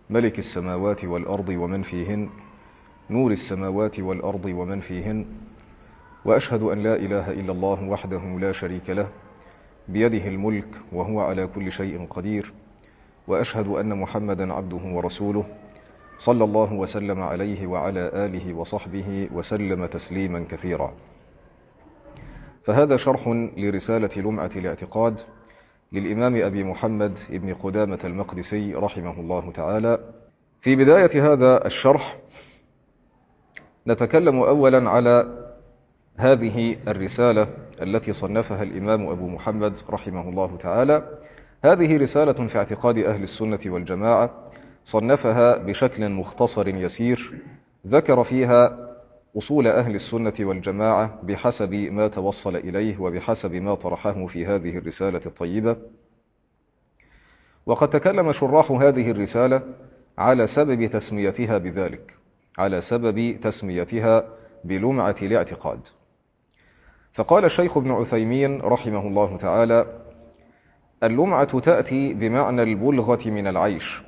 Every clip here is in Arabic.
ملك السماوات والأرض ومن فيهن، نور السماوات والأرض ومن فيهن، وأشهد أن لا إله إلا الله وحده لا شريك له، بيده الملك وهو على كل شيء قدير، وأشهد أن محمدا عبده ورسوله، صلى الله وسلم عليه وعلى آله وصحبه وسلم تسليما كثيرا. فهذا شرح لرسالة لمعة الاعتقاد للإمام أبي محمد ابن قدامة المقدسي رحمه الله تعالى. في بداية هذا الشرح نتكلم أولا على هذه الرسالة التي صنفها الإمام أبو محمد رحمه الله تعالى. هذه رسالة في اعتقاد أهل السنة والجماعة، صنفها بشكل مختصر يسير، ذكر فيها أصول أهل السنة والجماعة بحسب ما توصل إليه وبحسب ما طرحه في هذه الرسالة الطيبة. وقد تكلم شراح هذه الرسالة على سبب تسميتها بذلك، على سبب تسميتها بلمعة الاعتقاد. فقال الشيخ ابن عثيمين رحمه الله تعالى: اللمعة تأتي بمعنى البلغة من العيش،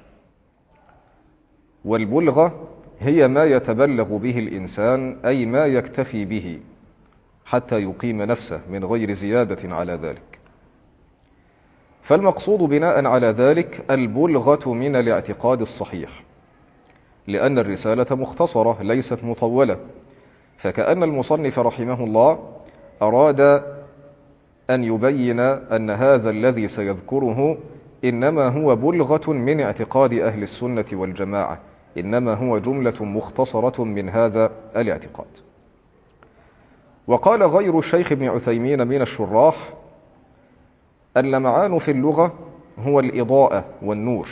والبلغة هي ما يتبلغ به الإنسان، أي ما يكتفي به حتى يقيم نفسه من غير زيادة على ذلك. فالمقصود بناء على ذلك البلغة من الاعتقاد الصحيح، لأن الرسالة مختصرة ليست مطولة، فكأن المصنف رحمه الله أراد أن يبين أن هذا الذي سيذكره إنما هو بلغة من اعتقاد أهل السنة والجماعة، إنما هو جملة مختصرة من هذا الاعتقاد. وقال غير الشيخ ابن عثيمين من الشراح: اللمعان في اللغة هو الإضاءة والنور،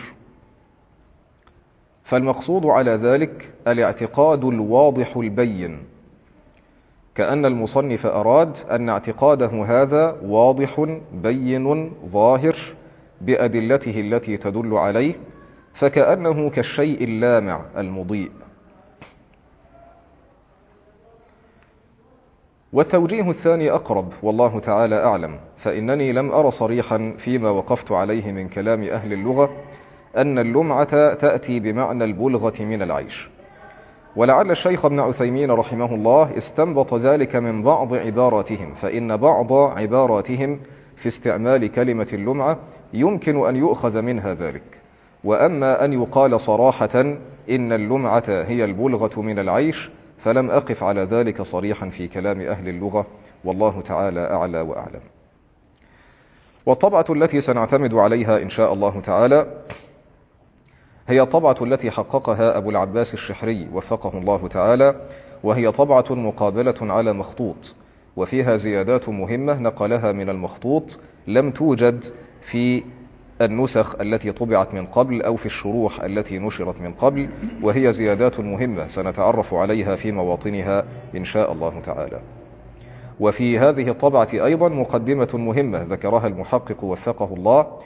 فالمقصود على ذلك الاعتقاد الواضح البين، كأن المصنف أراد أن اعتقاده هذا واضح بين ظاهر بأدلته التي تدل عليه، فكأنه كالشيء اللامع المضيء. والتوجيه الثاني أقرب والله تعالى أعلم، فإنني لم أر صريحا فيما وقفت عليه من كلام أهل اللغة أن اللمعة تأتي بمعنى البلغة من العيش، ولعل الشيخ ابن عثيمين رحمه الله استنبط ذلك من بعض عباراتهم، فإن بعض عباراتهم في استعمال كلمة اللمعة يمكن أن يؤخذ منها ذلك. وأما أن يقال صراحة إن اللمعة هي البلغة من العيش فلم أقف على ذلك صريحا في كلام أهل اللغة، والله تعالى أعلى وأعلم. والطبعة التي سنعتمد عليها إن شاء الله تعالى هي طبعة التي حققها أبو العباس الشحري وفقه الله تعالى، وهي طبعة مقابلة على مخطوط، وفيها زيادات مهمة نقلها من المخطوط لم توجد في النسخ التي طبعت من قبل أو في الشروح التي نشرت من قبل، وهي زيادات مهمة سنتعرف عليها في مواطنها إن شاء الله تعالى. وفي هذه الطبعة أيضا مقدمة مهمة ذكرها المحقق وفقه الله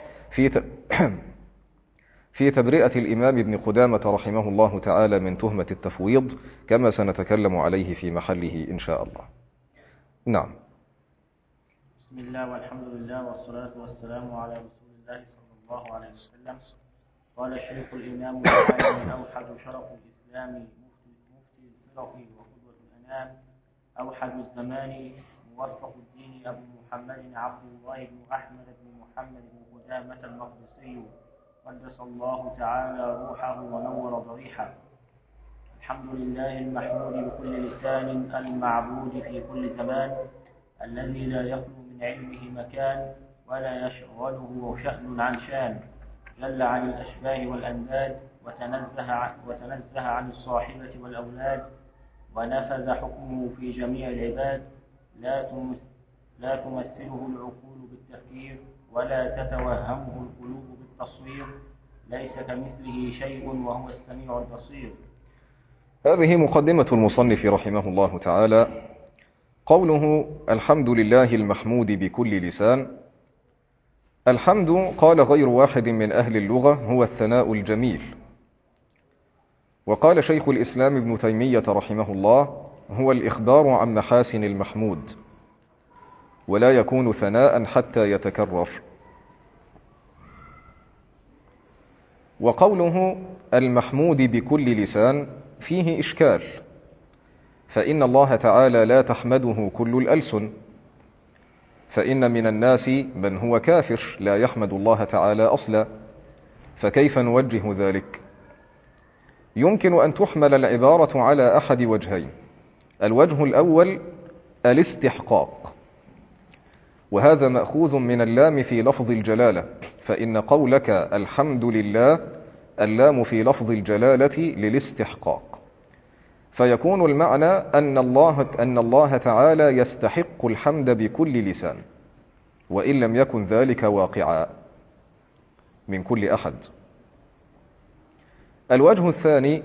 في تبرئة الإمام ابن قدامة رحمه الله تعالى من تهمة التفويض، كما سنتكلم عليه في محله إن شاء الله. نعم. بسم الله والحمد لله والصلاة والسلام على رسول الله صلى الله عليه وسلم. قال الشيخ الإمام العالم أوحد شرف الإسلام مفتي الفرق وقدوة الأنام، أوحد الزمان موفق الدين أبو محمد عبد الله بن أحمد بن محمد بن قدامة المقدسي قدس الله تعالى روحه ونور ضريحه. الحمد لله المحمود بكل لسان، المعبود في كل زمان، الذي لا يخلو من علمه مكان ولا يشغله شأن عن شان، جل عن الأشباه والأنداد وتنزه عن الصاحبة والأولاد، ونفذ حكمه في جميع العباد، لا تمثله العقول بالتفكير ولا تتوهمه القلوب بالتصوير، ليس كمثله شيء وهو السميع البصير. هذه مقدمة المصنف رحمه الله تعالى. قوله الحمد لله المحمود بكل لسان، الحمد قال غير واحد من أهل اللغة هو الثناء الجميل. وقال شيخ الإسلام ابن تيمية رحمه الله هو الإخبار عن محاسن المحمود، ولا يكون ثناء حتى يتكرر. وقوله المحمود بكل لسان فيه إشكال، فإن الله تعالى لا تحمده كل الألسن، فإن من الناس من هو كافر لا يحمد الله تعالى أصلا، فكيف نوجه ذلك؟ يمكن أن تحمل العبارة على أحد وجهين. الوجه الأول الاستحقاق، وهذا مأخوذ من اللام في لفظ الجلالة، فإن قولك الحمد لله اللام في لفظ الجلالة للاستحقاق، فيكون المعنى أن الله تعالى يستحق الحمد بكل لسان، وإن لم يكن ذلك واقعا من كل أحد. الوجه الثاني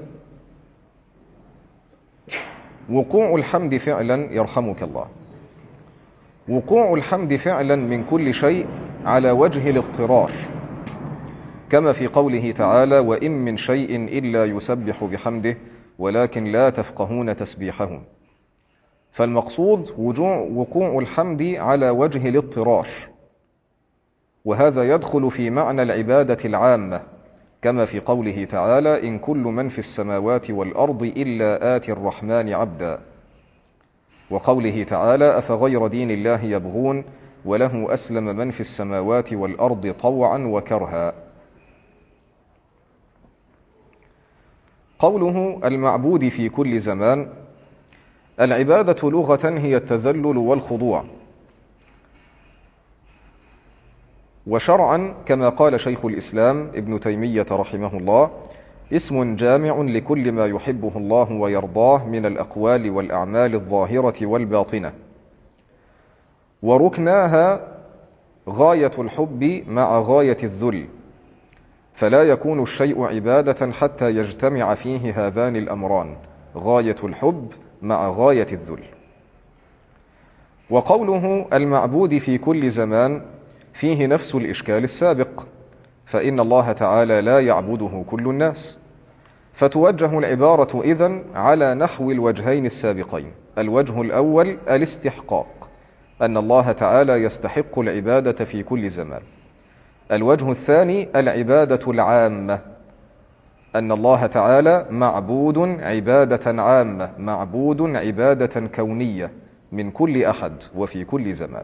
وقوع الحمد فعلا، يرحمك الله، وقوع الحمد فعلا من كل شيء على وجه الاضطرار، كما في قوله تعالى وإن من شيء إلا يسبح بحمده ولكن لا تفقهون تسبيحهم. فالمقصود وقوع الحمد على وجه الاضطرار، وهذا يدخل في معنى العبادة العامة، كما في قوله تعالى إن كل من في السماوات والأرض إلا آتي الرحمن عبدا، وقوله تعالى أفغير دين الله يبغون وله أسلم من في السماوات والأرض طوعا وكرها. قوله المعبود في كل زمان، العبادة لغة هي التذلل والخضوع، وشرعا كما قال شيخ الإسلام ابن تيمية رحمه الله اسم جامع لكل ما يحبه الله ويرضاه من الأقوال والأعمال الظاهرة والباطنة، وركناها غاية الحب مع غاية الذل، فلا يكون الشيء عبادة حتى يجتمع فيه هذان الأمران، غاية الحب مع غاية الذل. وقوله المعبود في كل زمان فيه نفس الإشكال السابق، فإن الله تعالى لا يعبده كل الناس، فتوجه العبارة إذن على نحو الوجهين السابقين. الوجه الأول الاستحقاق، أن الله تعالى يستحق العبادة في كل زمان. الوجه الثاني العبادة العامة، أن الله تعالى معبود عبادة عامة، معبود عبادة كونية من كل أحد وفي كل زمان.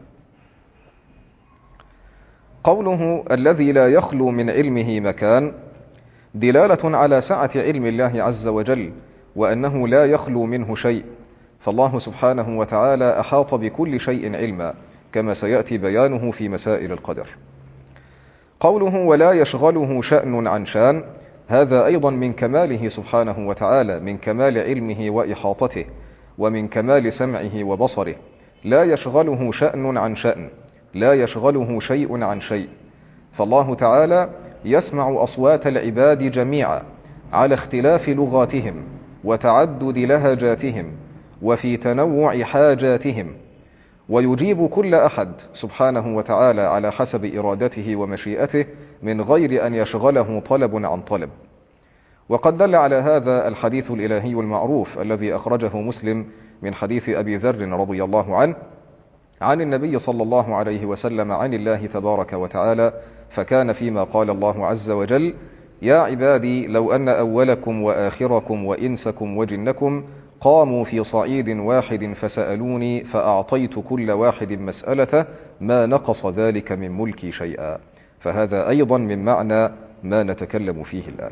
قوله الذي لا يخلو من علمه مكان دلالة على سعة علم الله عز وجل، وأنه لا يخلو منه شيء، فالله سبحانه وتعالى أحاط بكل شيء علما، كما سيأتي بيانه في مسائل القدر. قوله ولا يشغله شأن عن شان، هذا أيضا من كماله سبحانه وتعالى، من كمال علمه وإحاطته، ومن كمال سمعه وبصره. لا يشغله شأن عن شأن، لا يشغله شيء عن شيء، فالله تعالى يسمع أصوات العباد جميعا على اختلاف لغاتهم وتعدد لهجاتهم وفي تنوع حاجاتهم، ويجيب كل أحد سبحانه وتعالى على حسب إرادته ومشيئته من غير أن يشغله طلب عن طلب. وقد دل على هذا الحديث الإلهي المعروف الذي أخرجه مسلم من حديث أبي ذر رضي الله عنه عن النبي صلى الله عليه وسلم عن الله تبارك وتعالى، فكان فيما قال الله عز وجل يا عبادي لو أن أولكم وآخركم وإنسكم وجنكم قاموا في صعيد واحد فسألوني فأعطيت كل واحد مسألته ما نقص ذلك من ملكي شيئا. فهذا أيضا من معنى ما نتكلم فيه الآن.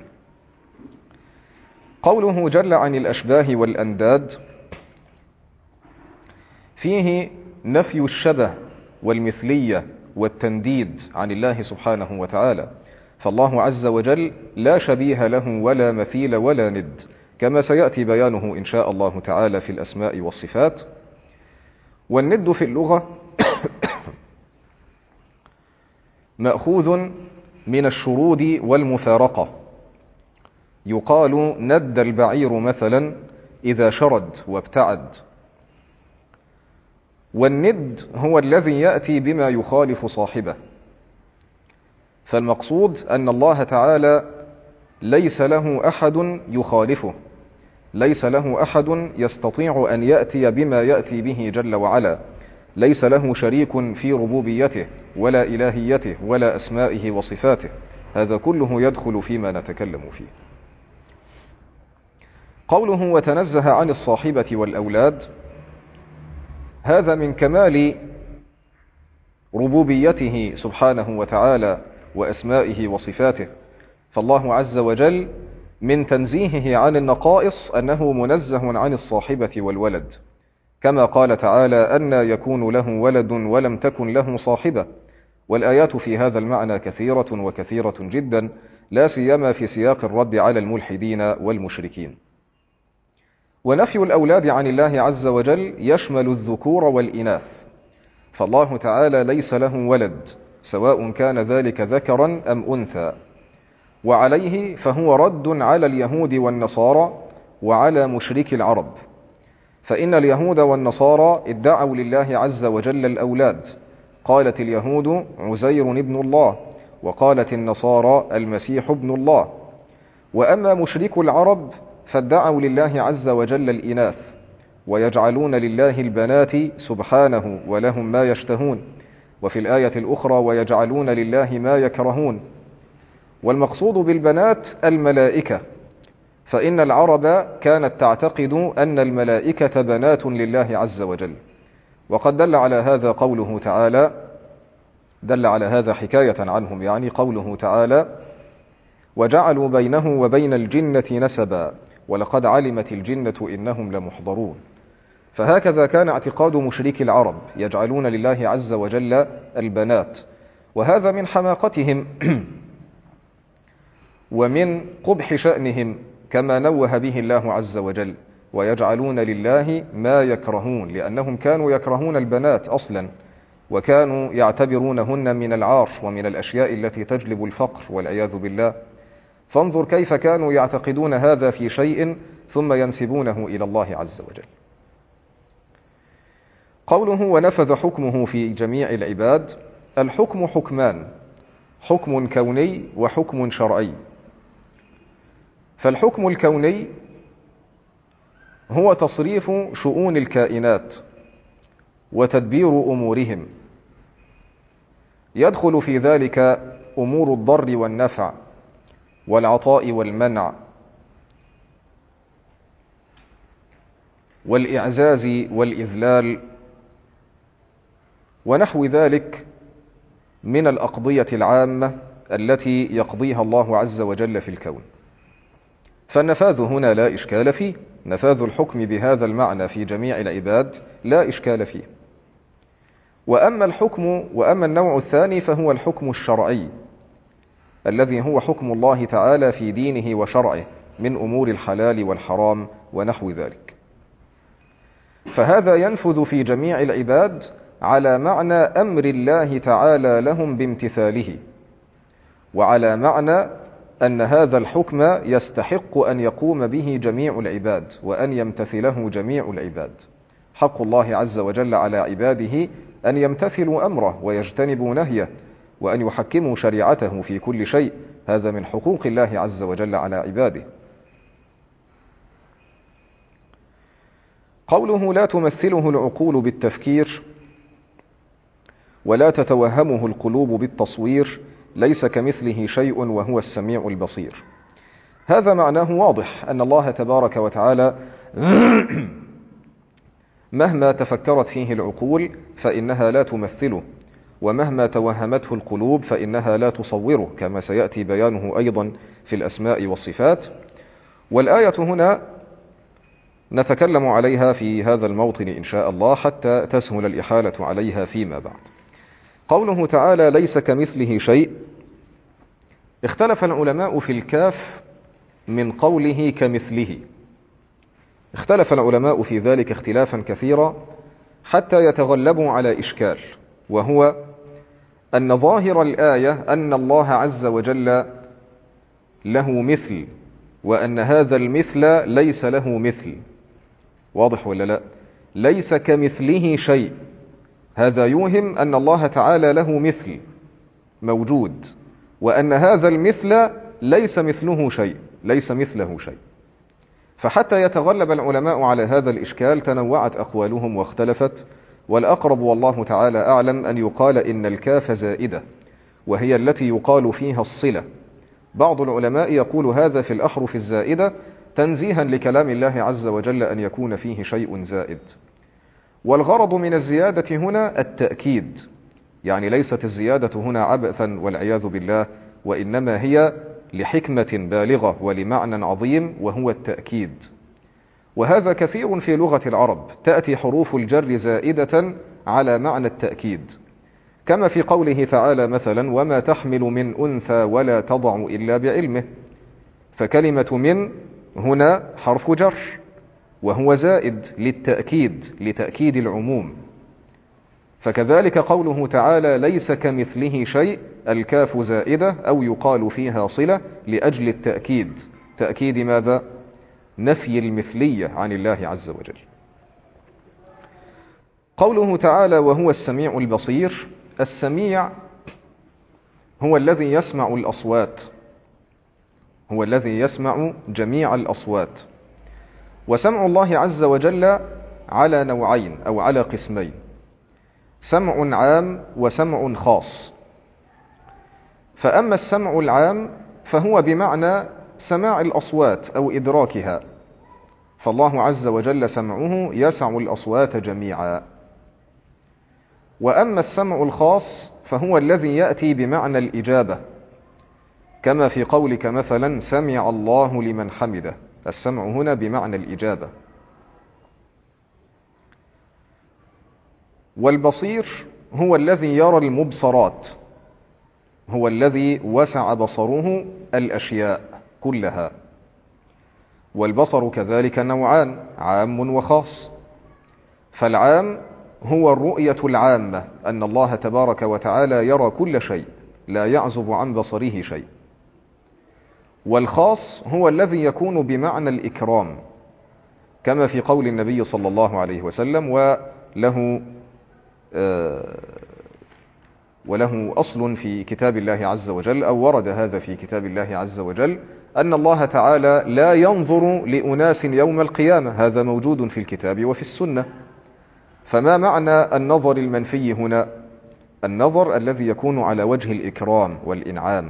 قوله جل عن الأشباه والأنداد فيه نفي الشبه والمثلية والتنديد عن الله سبحانه وتعالى، فالله عز وجل لا شبيه له ولا مثيل ولا ند، كما سيأتي بيانه إن شاء الله تعالى في الأسماء والصفات. والند في اللغة مأخوذ من الشرود والمفارقة، يقال ند البعير مثلا إذا شرد وابتعد. والند هو الذي يأتي بما يخالف صاحبه، فالمقصود أن الله تعالى ليس له أحد يخالفه، ليس له أحد يستطيع أن يأتي بما يأتي به جل وعلا، ليس له شريك في ربوبيته ولا إلهيته ولا أسمائه وصفاته، هذا كله يدخل فيما نتكلم فيه. قوله وتنزه عن الصاحبة والأولاد، هذا من كمال ربوبيته سبحانه وتعالى وأسمائه وصفاته، فالله عز وجل من تنزيهه عن النقائص أنه منزه عن الصاحبة والولد، كما قال تعالى أن يكون له ولد ولم تكن له صاحبة، والآيات في هذا المعنى كثيرة وكثيرة جدا، لا سيما في سياق الرد على الملحدين والمشركين. ونفي الأولاد عن الله عز وجل يشمل الذكور والإناث، فالله تعالى ليس له ولد سواء كان ذلك ذكرا أم أنثى، وعليه فهو رد على اليهود والنصارى وعلى مشركي العرب، فإن اليهود والنصارى ادعوا لله عز وجل الأولاد، قالت اليهود عزير ابن الله، وقالت النصارى المسيح ابن الله. وأما مشركو العرب فادعوا لله عز وجل الإناث، ويجعلون لله البنات سبحانه ولهم ما يشتهون، وفي الآية الأخرى ويجعلون لله ما يكرهون. والمقصود بالبنات الملائكة، فإن العرب كانت تعتقد أن الملائكة بنات لله عز وجل، وقد دل على هذا قوله تعالى، دل على هذا حكاية عنهم، يعني قوله تعالى وجعلوا بينه وبين الجنة نسبا ولقد علمت الجنة إنهم لمحضرون. فهكذا كان اعتقاد مشركي العرب، يجعلون لله عز وجل البنات، وهذا من حماقتهم ومن قبح شأنهم، كما نوه به الله عز وجل ويجعلون لله ما يكرهون، لأنهم كانوا يكرهون البنات أصلا، وكانوا يعتبرونهن من العار ومن الأشياء التي تجلب الفقر والعياذ بالله. فانظر كيف كانوا يعتقدون هذا في شيء ثم ينسبونه إلى الله عز وجل. قوله ونفذ حكمه في جميع العباد، الحكم حكمان، حكم كوني وحكم شرعي. فالحكم الكوني هو تصريف شؤون الكائنات وتدبير أمورهم، يدخل في ذلك أمور الضر والنفع والعطاء والمنع والإعزاز والإذلال ونحو ذلك من الأقضية العامة التي يقضيها الله عز وجل في الكون. فالنفاذ هنا لا إشكال فيه، نفاذ الحكم بهذا المعنى في جميع العباد لا إشكال فيه. وأما النوع الثاني فهو الحكم الشرعي، الذي هو حكم الله تعالى في دينه وشرعه من أمور الحلال والحرام ونحو ذلك. فهذا ينفذ في جميع العباد على معنى أمر الله تعالى لهم بامتثاله، وعلى معنى أن هذا الحكم يستحق أن يقوم به جميع العباد وأن يمتثله جميع العباد. حق الله عز وجل على عباده أن يمتثلوا أمره ويجتنبوا نهيه، وأن يحكموا شريعته في كل شيء، هذا من حقوق الله عز وجل على عباده. قوله لا تمثله العقول بالتفكير ولا تتوهمه القلوب بالتصوير، ليس كمثله شيء وهو السميع البصير. هذا معناه واضح، أن الله تبارك وتعالى مهما تفكرت فيه العقول فإنها لا تمثله، ومهما توهمته القلوب فإنها لا تصوره، كما سيأتي بيانه أيضا في الأسماء والصفات. والآية هنا نتكلم عليها في هذا الموطن إن شاء الله حتى تسهل الإحالة عليها فيما بعد. قوله تعالى ليس كمثله شيء، اختلف العلماء في الكاف من قوله كمثله، اختلف العلماء في ذلك اختلافا كثيرا حتى يتغلبوا على إشكال، وهو أن ظاهر الآية أن الله عز وجل له مثل، وأن هذا المثل ليس له مثل. واضح ولا لا؟ ليس كمثله شيء، هذا يوهم أن الله تعالى له مثل موجود، وأن هذا المثل ليس مثله شيء، ليس مثله شيء. فحتى يتغلب العلماء على هذا الإشكال تنوعت أقوالهم واختلفت، والأقرب والله تعالى أعلم أن يقال إن الكاف زائدة، وهي التي يقال فيها الصلة، بعض العلماء يقول هذا في الأحرف الزائدة تنزيها لكلام الله عز وجل أن يكون فيه شيء زائد. والغرض من الزيادة هنا التأكيد، يعني ليست الزيادة هنا عبثا والعياذ بالله، وإنما هي لحكمة بالغة ولمعنى عظيم وهو التأكيد. وهذا كثير في لغة العرب، تأتي حروف الجر زائدة على معنى التأكيد، كما في قوله تعالى مثلا وما تحمل من أنثى ولا تضع إلا بعلمه، فكلمة من هنا حرف جر وهو زائد للتأكيد، لتأكيد العموم. فكذلك قوله تعالى ليس كمثله شيء، الكاف زائدة أو يقال فيها صلة لأجل التأكيد. تأكيد ماذا؟ نفي المثلية عن الله عز وجل. قوله تعالى وهو السميع البصير، السميع هو الذي يسمع الأصوات، هو الذي يسمع جميع الأصوات. وسمع الله عز وجل على نوعين أو على قسمين، سمع عام وسمع خاص. فأما السمع العام فهو بمعنى سماع الأصوات أو إدراكها، فالله عز وجل سمعه يسع الأصوات جميعا. وأما السمع الخاص فهو الذي يأتي بمعنى الإجابة، كما في قولك مثلا سمع الله لمن حمده، السمع هنا بمعنى الإجابة. والبصير هو الذي يرى المبصرات، هو الذي وسع بصره الأشياء كلها. والبصر كذلك نوعان، عام وخاص. فالعام هو الرؤية العامة، أن الله تبارك وتعالى يرى كل شيء لا يعزب عن بصره شيء. والخاص هو الذي يكون بمعنى الإكرام، كما في قول النبي صلى الله عليه وسلم وله أصل في كتاب الله عز وجل، أو ورد هذا في كتاب الله عز وجل، أن الله تعالى لا ينظر لأناس يوم القيامة، هذا موجود في الكتاب وفي السنة. فما معنى النظر المنفي هنا؟ النظر الذي يكون على وجه الإكرام والإنعام.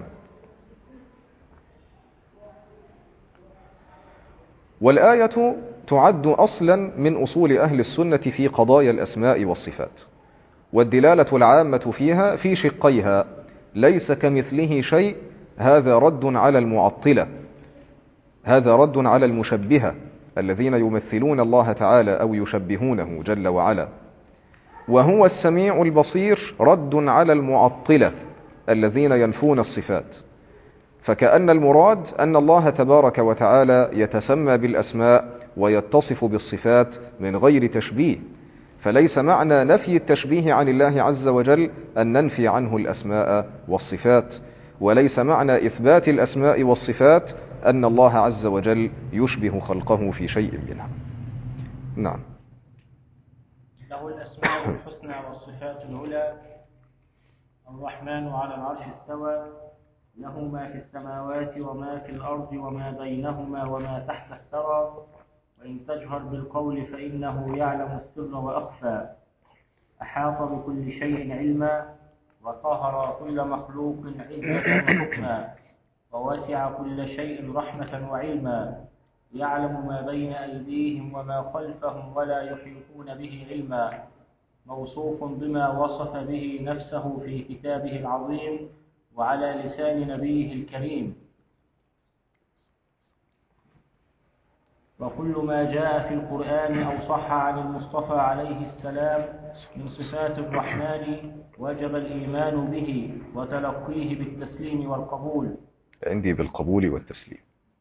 والآية تعد أصلا من أصول أهل السنة في قضايا الأسماء والصفات، والدلالة العامة فيها في شقيها، ليس كمثله شيء، هذا رد على المعطلة، هذا رد على المشبهة الذين يمثلون الله تعالى أو يشبهونه جل وعلا. وهو السميع البصير رد على المعطلة الذين ينفون الصفات. فكأن المراد أن الله تبارك وتعالى يتسمى بالأسماء ويتصف بالصفات من غير تشبيه، فليس معنى نفي التشبيه عن الله عز وجل أن ننفي عنه الأسماء والصفات، وليس معنى إثبات الأسماء والصفات أن الله عز وجل يشبه خلقه في شيء منها. نعم. له الأسماء الحسنى والصفات العلى، الرحمن على العرش استوى، له ما في السماوات وما في الأرض وما بينهما وما تحت الثرى، وإن تجهر بالقول فإنه يعلم السر وأخفى، أحاط بكل شيء علما، وطهر كل مخلوق عزة وحكما، ووسع كل شيء رحمة وعلما، يعلم ما بين أيديهم وما خلفهم ولا يحيطون به علما، موصوف بما وصف به نفسه في كتابه العظيم وعلى لسان نبيه الكريم. وكل ما جاء في القرآن أو صح عن المصطفى عليه السلام من صفات الرحمن وجب الإيمان به وتلقيه بالتسليم والقبول. عندي بالقبول والتسليم.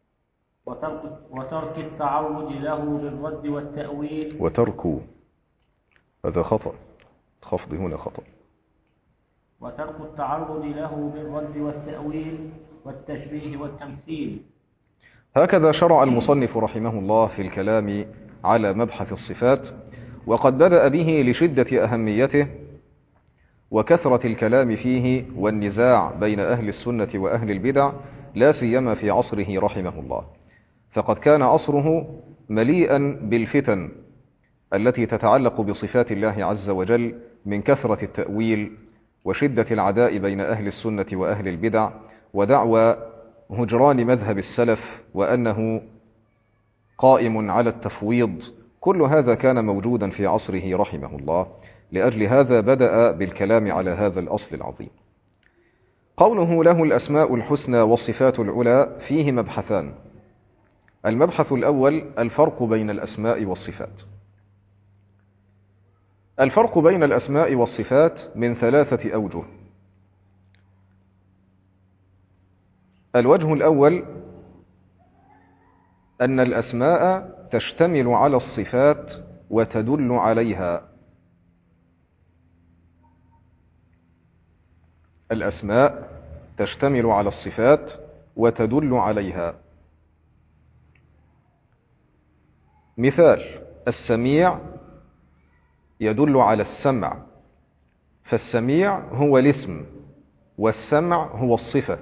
وترك التعرض له بالرد والتأويل. وترك، هذا خطأ، خفض هنا خطأ. وترك التعرض له بالرد والتأويل والتشبيه والتمثيل. هكذا شرع المصنف رحمه الله في الكلام على مبحث الصفات، وقد بدأ به لشدة أهميته وكثرة الكلام فيه والنزاع بين أهل السنة وأهل البدع، لا سيما في عصره رحمه الله. فقد كان عصره مليئا بالفتن التي تتعلق بصفات الله عز وجل من كثرة التأويل وشدة العداء بين أهل السنة وأهل البدع، ودعوى هجران مذهب السلف وأنه قائم على التفويض، كل هذا كان موجودا في عصره رحمه الله. لأجل هذا بدأ بالكلام على هذا الأصل العظيم. قوله له الأسماء الحسنى والصفات العلى فيه مبحثان. المبحث الأول الفرق بين الأسماء والصفات. الفرق بين الأسماء والصفات من 3 أوجه. الوجه الأول أن الأسماء تشتمل على الصفات وتدل عليها. الأسماء تشتمل على الصفات وتدل عليها. مثال: السميع يدل على السمع، فالسميع هو الاسم والسمع هو الصفة.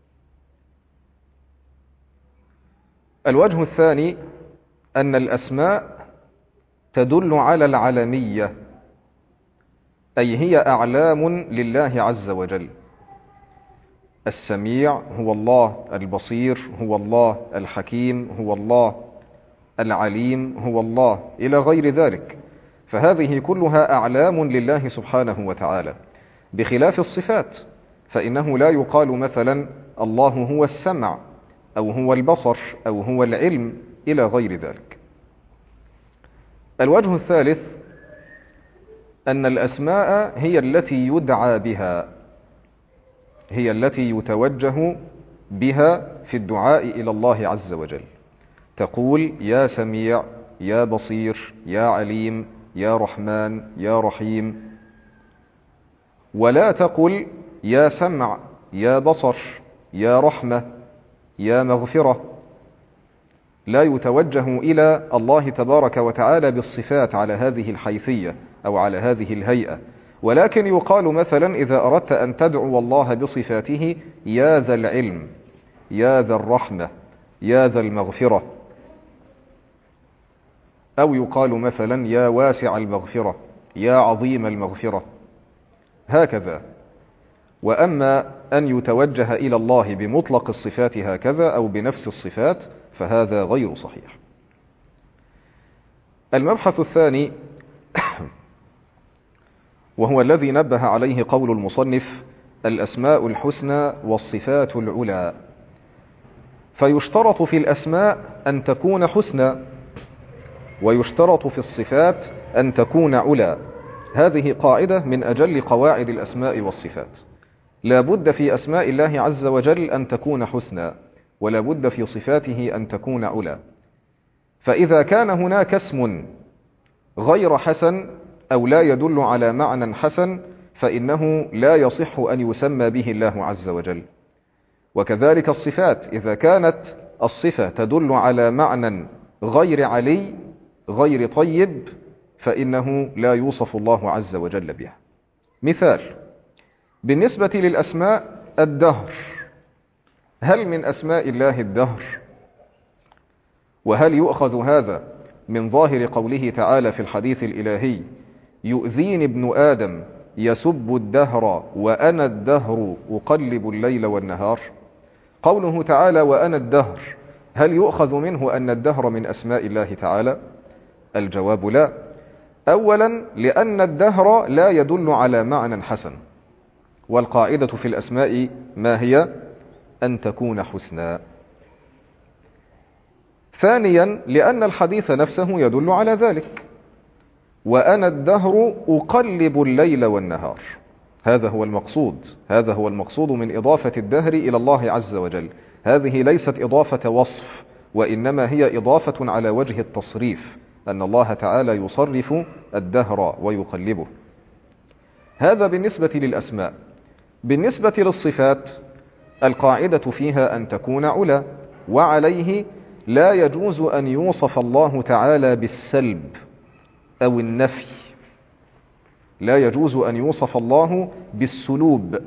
الوجه الثاني أن الأسماء تدل على العلمية، أي هي أعلام لله عز وجل. السميع هو الله، البصير هو الله، الحكيم هو الله، العليم هو الله، إلى غير ذلك. فهذه كلها أعلام لله سبحانه وتعالى، بخلاف الصفات فإنه لا يقال مثلا الله هو السمع أو هو البصر أو هو العلم إلى غير ذلك. الوجه الثالث أن الأسماء هي التي يدعى بها، هي التي يتوجه بها في الدعاء إلى الله عز وجل. تقول يا سميع، يا بصير، يا عليم، يا رحمن، يا رحيم، ولا تقل يا سمع، يا بصر، يا رحمة، يا مغفرة. لا يتوجه إلى الله تبارك وتعالى بالصفات على هذه الحيثية أو على هذه الهيئة، ولكن يقال مثلا إذا أردت أن تدعو الله بصفاته يا ذا العلم، يا ذا الرحمة، يا ذا المغفرة، أو يقال مثلا يا واسع المغفرة، يا عظيم المغفرة، هكذا. وأما أن يتوجه إلى الله بمطلق الصفات هكذا أو بنفس الصفات فهذا غير صحيح. المبحث الثاني وهو الذي نبه عليه قول المصنف: الأسماء الحسنى والصفات العلى. فيشترط في الأسماء أن تكون حسنى، ويشترط في الصفات أن تكون علا. هذه قاعدة من أجل قواعد الأسماء والصفات. لا بد في أسماء الله عز وجل أن تكون حسنى، ولا بد في صفاته أن تكون علا. فإذا كان هناك اسم غير حسن أو لا يدل على معنى حسن فإنه لا يصح أن يسمى به الله عز وجل. وكذلك الصفات، إذا كانت الصفة تدل على معنى غير علي غير طيب فإنه لا يوصف الله عز وجل بها. مثال: بالنسبة للأسماء الدهر، هل من أسماء الله الدهر؟ وهل يؤخذ هذا من ظاهر قوله تعالى في الحديث الإلهي: يؤذيني ابن آدم يسب الدهر وأنا الدهر أقلب الليل والنهار؟ قوله تعالى وأنا الدهر، هل يؤخذ منه أن الدهر من أسماء الله تعالى؟ الجواب لا. أولا لأن الدهر لا يدل على معنى حسن، والقاعدة في الأسماء ما هي؟ أن تكون حسنى. ثانيا لأن الحديث نفسه يدل على ذلك: وأنا الدهر أقلب الليل والنهار. هذا هو المقصود، هذا هو المقصود من إضافة الدهر إلى الله عز وجل. هذه ليست إضافة وصف، وإنما هي إضافة على وجه التصريف، أن الله تعالى يصرف الدهر ويقلبه. هذا بالنسبة للأسماء. بالنسبة للصفات القاعدة فيها أن تكون علا، وعليه لا يجوز أن يوصف الله تعالى بالسلب أو النفي، لا يجوز أن يوصف الله بالسلوب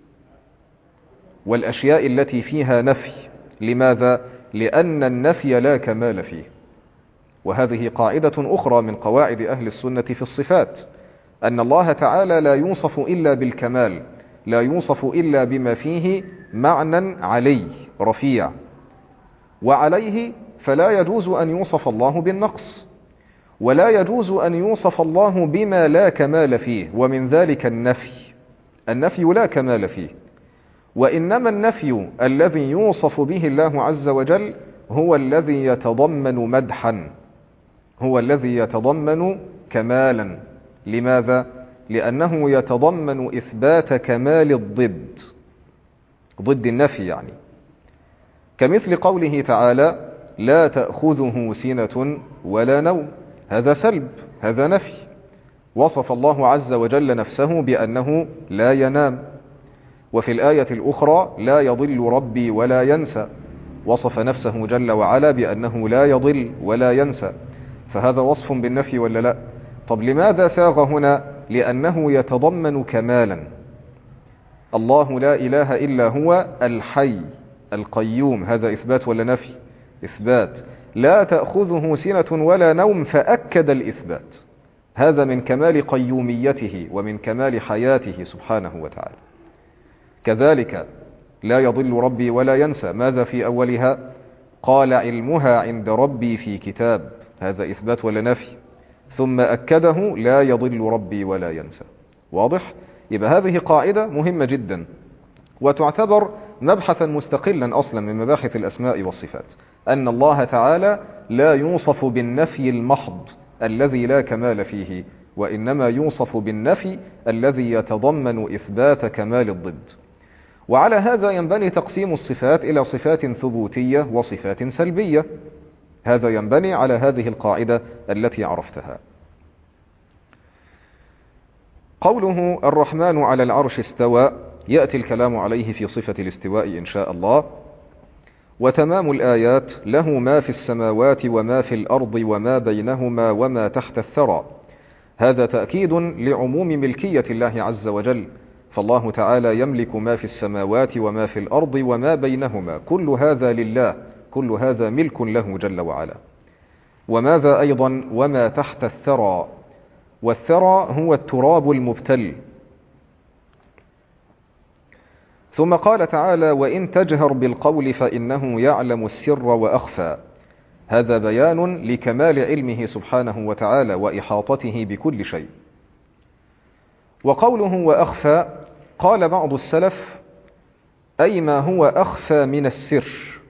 والأشياء التي فيها نفي. لماذا؟ لأن النفي لا كمال فيه. وهذه قاعدة أخرى من قواعد أهل السنة في الصفات، أن الله تعالى لا يوصف إلا بالكمال، لا يوصف إلا بما فيه معنى علي رفيع، وعليه فلا يجوز أن يوصف الله بالنقص، ولا يجوز أن يوصف الله بما لا كمال فيه، ومن ذلك النفي لا كمال فيه، وإنما النفي الذي يوصف به الله عز وجل هو الذي يتضمن مدحا، هو الذي يتضمن كمالا. لماذا؟ لأنه يتضمن إثبات كمال الضد، ضد النفي يعني، كمثل قوله تعالى لا تأخذه سنة ولا نوم، هذا سلب، هذا نفي. وصف الله عز وجل نفسه بأنه لا ينام. وفي الآية الأخرى لا يضل ربي ولا ينسى، وصف نفسه جل وعلا بأنه لا يضل ولا ينسى، فهذا وصف بالنفي ولا لا؟ طب لماذا ساغ هنا؟ لأنه يتضمن كمالا. الله لا إله إلا هو الحي القيوم، هذا إثبات ولا نفي؟ إثبات. لا تأخذه سنة ولا نوم، فأكد الإثبات، هذا من كمال قيوميته ومن كمال حياته سبحانه وتعالى. كذلك لا يضل ربي ولا ينسى، ماذا في أولها؟ قال علمها عند ربي في كتاب، هذا إثبات ولا نفي؟ ثم أكده لا يضل ربي ولا ينسى. واضح؟ يبقى هذه قاعدة مهمة جدا، وتعتبر مبحثا مستقلا أصلا من مباحث الأسماء والصفات، أن الله تعالى لا يوصف بالنفي المحض الذي لا كمال فيه، وإنما يوصف بالنفي الذي يتضمن إثبات كمال الضد. وعلى هذا ينبني تقسيم الصفات إلى صفات ثبوتية وصفات سلبية، هذا ينبني على هذه القاعدة التي عرفتها. قوله الرحمن على العرش استوى، يأتي الكلام عليه في صفة الاستواء إن شاء الله. وتمام الآيات له ما في السماوات وما في الأرض وما بينهما وما تحت الثرى، هذا تأكيد لعموم ملكية الله عز وجل، فالله تعالى يملك ما في السماوات وما في الأرض وما بينهما، كل هذا لله، كل هذا ملك له جل وعلا. وماذا أيضا؟ وما تحت الثرى، والثرى هو التراب المبتل. ثم قال تعالى وإن تجهر بالقول فإنه يعلم السر وأخفى، هذا بيان لكمال علمه سبحانه وتعالى وإحاطته بكل شيء. وقوله وأخفى، قال بعض السلف أي ما هو أخفى من السر،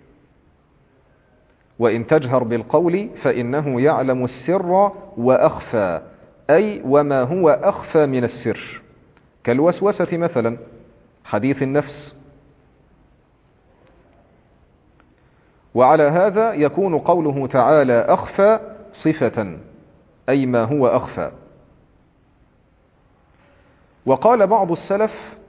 وإن تجهر بالقول فإنه يعلم السر وأخفى، أي وما هو أخفى من السر، كالوسوسة مثلا، حديث النفس. وعلى هذا يكون قوله تعالى أخفى صفة، أي ما هو أخفى. وقال بعض السلف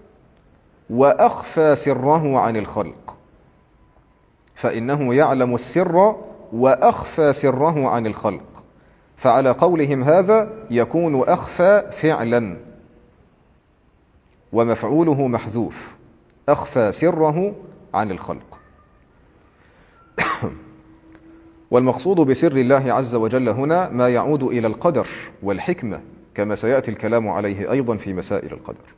وأخفى سره عن الخلق، فإنه يعلم السر وأخفى سره عن الخلق، فعلى قولهم هذا يكون أخفى فعلا ومفعوله محذوف، أخفى سره عن الخلق. والمقصود بسر الله عز وجل هنا ما يعود إلى القدر والحكمة، كما سيأتي الكلام عليه أيضا في مسائل القدر.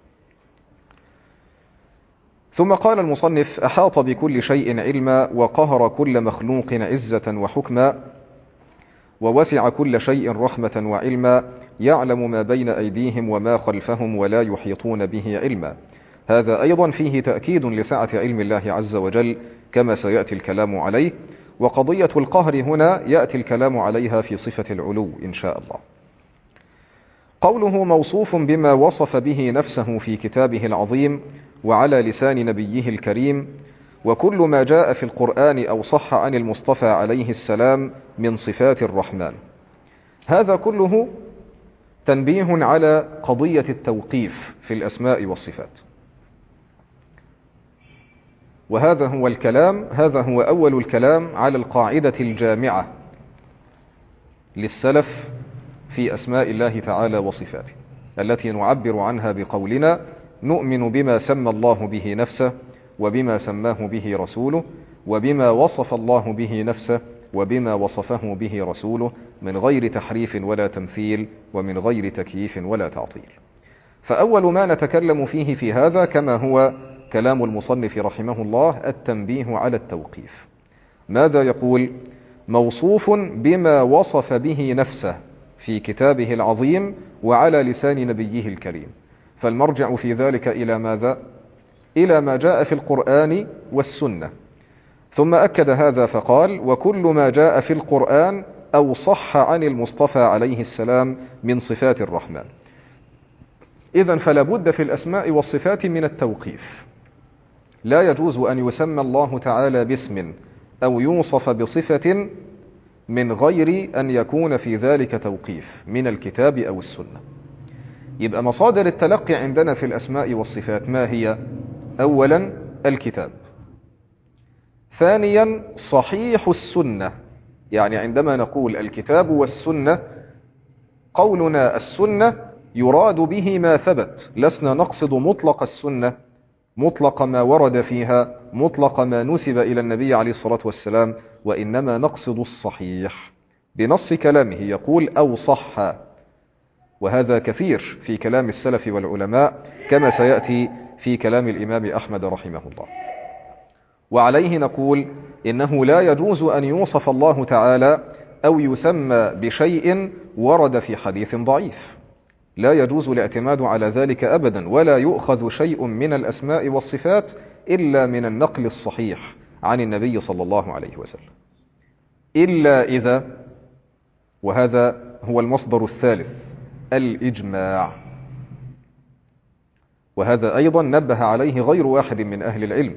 ثم قال المصنف أحاط بكل شيء علما، وقهر كل مخلوق عزة وحكما، ووسع كل شيء رحمة وعلما، يعلم ما بين أيديهم وما خلفهم ولا يحيطون به علما، هذا أيضا فيه تأكيد لسعة علم الله عز وجل كما سيأتي الكلام عليه. وقضية القهر هنا يأتي الكلام عليها في صفة العلو إن شاء الله. قوله موصوف بما وصف به نفسه في كتابه العظيم وعلى لسان نبيه الكريم، وكل ما جاء في القرآن أو صح عن المصطفى عليه السلام من صفات الرحمن، هذا كله تنبيه على قضية التوقيف في الأسماء والصفات. وهذا هو الكلام، هذا هو أول الكلام على القاعدة الجامعة للسلف في أسماء الله تعالى وصفاته، التي نعبر عنها بقولنا نؤمن بما سمى الله به نفسه، وبما سماه به رسوله، وبما وصف الله به نفسه، وبما وصفه به رسوله، من غير تحريف ولا تمثيل، ومن غير تكييف ولا تعطيل. فأول ما نتكلم فيه في هذا كما هو كلام المصنف رحمه الله التنبيه على التوقيف. ماذا يقول؟ موصوف بما وصف به نفسه في كتابه العظيم وعلى لسان نبيه الكريم، فالمرجع في ذلك إلى ماذا؟ إلى ما جاء في القرآن والسنة. ثم أكد هذا فقال: وكل ما جاء في القرآن أو صح عن المصطفى عليه السلام من صفات الرحمن. إذن فلا بد في الأسماء والصفات من التوقيف. لا يجوز أن يسمى الله تعالى باسم أو يوصف بصفة من غير أن يكون في ذلك توقيف من الكتاب أو السنة. يبقى مصادر التلقي عندنا في الأسماء والصفات ما هي؟ أولا الكتاب، ثانيا صحيح السنة. يعني عندما نقول الكتاب والسنة، قولنا السنة يراد به ما ثبت، لسنا نقصد مطلق السنة، مطلق ما ورد فيها، مطلق ما نسب إلى النبي عليه الصلاة والسلام، وإنما نقصد الصحيح بنص كلامه. يقول أو صح، وهذا كثير في كلام السلف والعلماء كما سيأتي في كلام الإمام أحمد رحمه الله. وعليه نقول إنه لا يجوز أن يوصف الله تعالى أو يسمى بشيء ورد في حديث ضعيف، لا يجوز الاعتماد على ذلك أبدا، ولا يؤخذ شيء من الأسماء والصفات إلا من النقل الصحيح عن النبي صلى الله عليه وسلم، إلا إذا، وهذا هو المصدر الثالث، الإجماع. وهذا أيضا نبه عليه غير واحد من أهل العلم.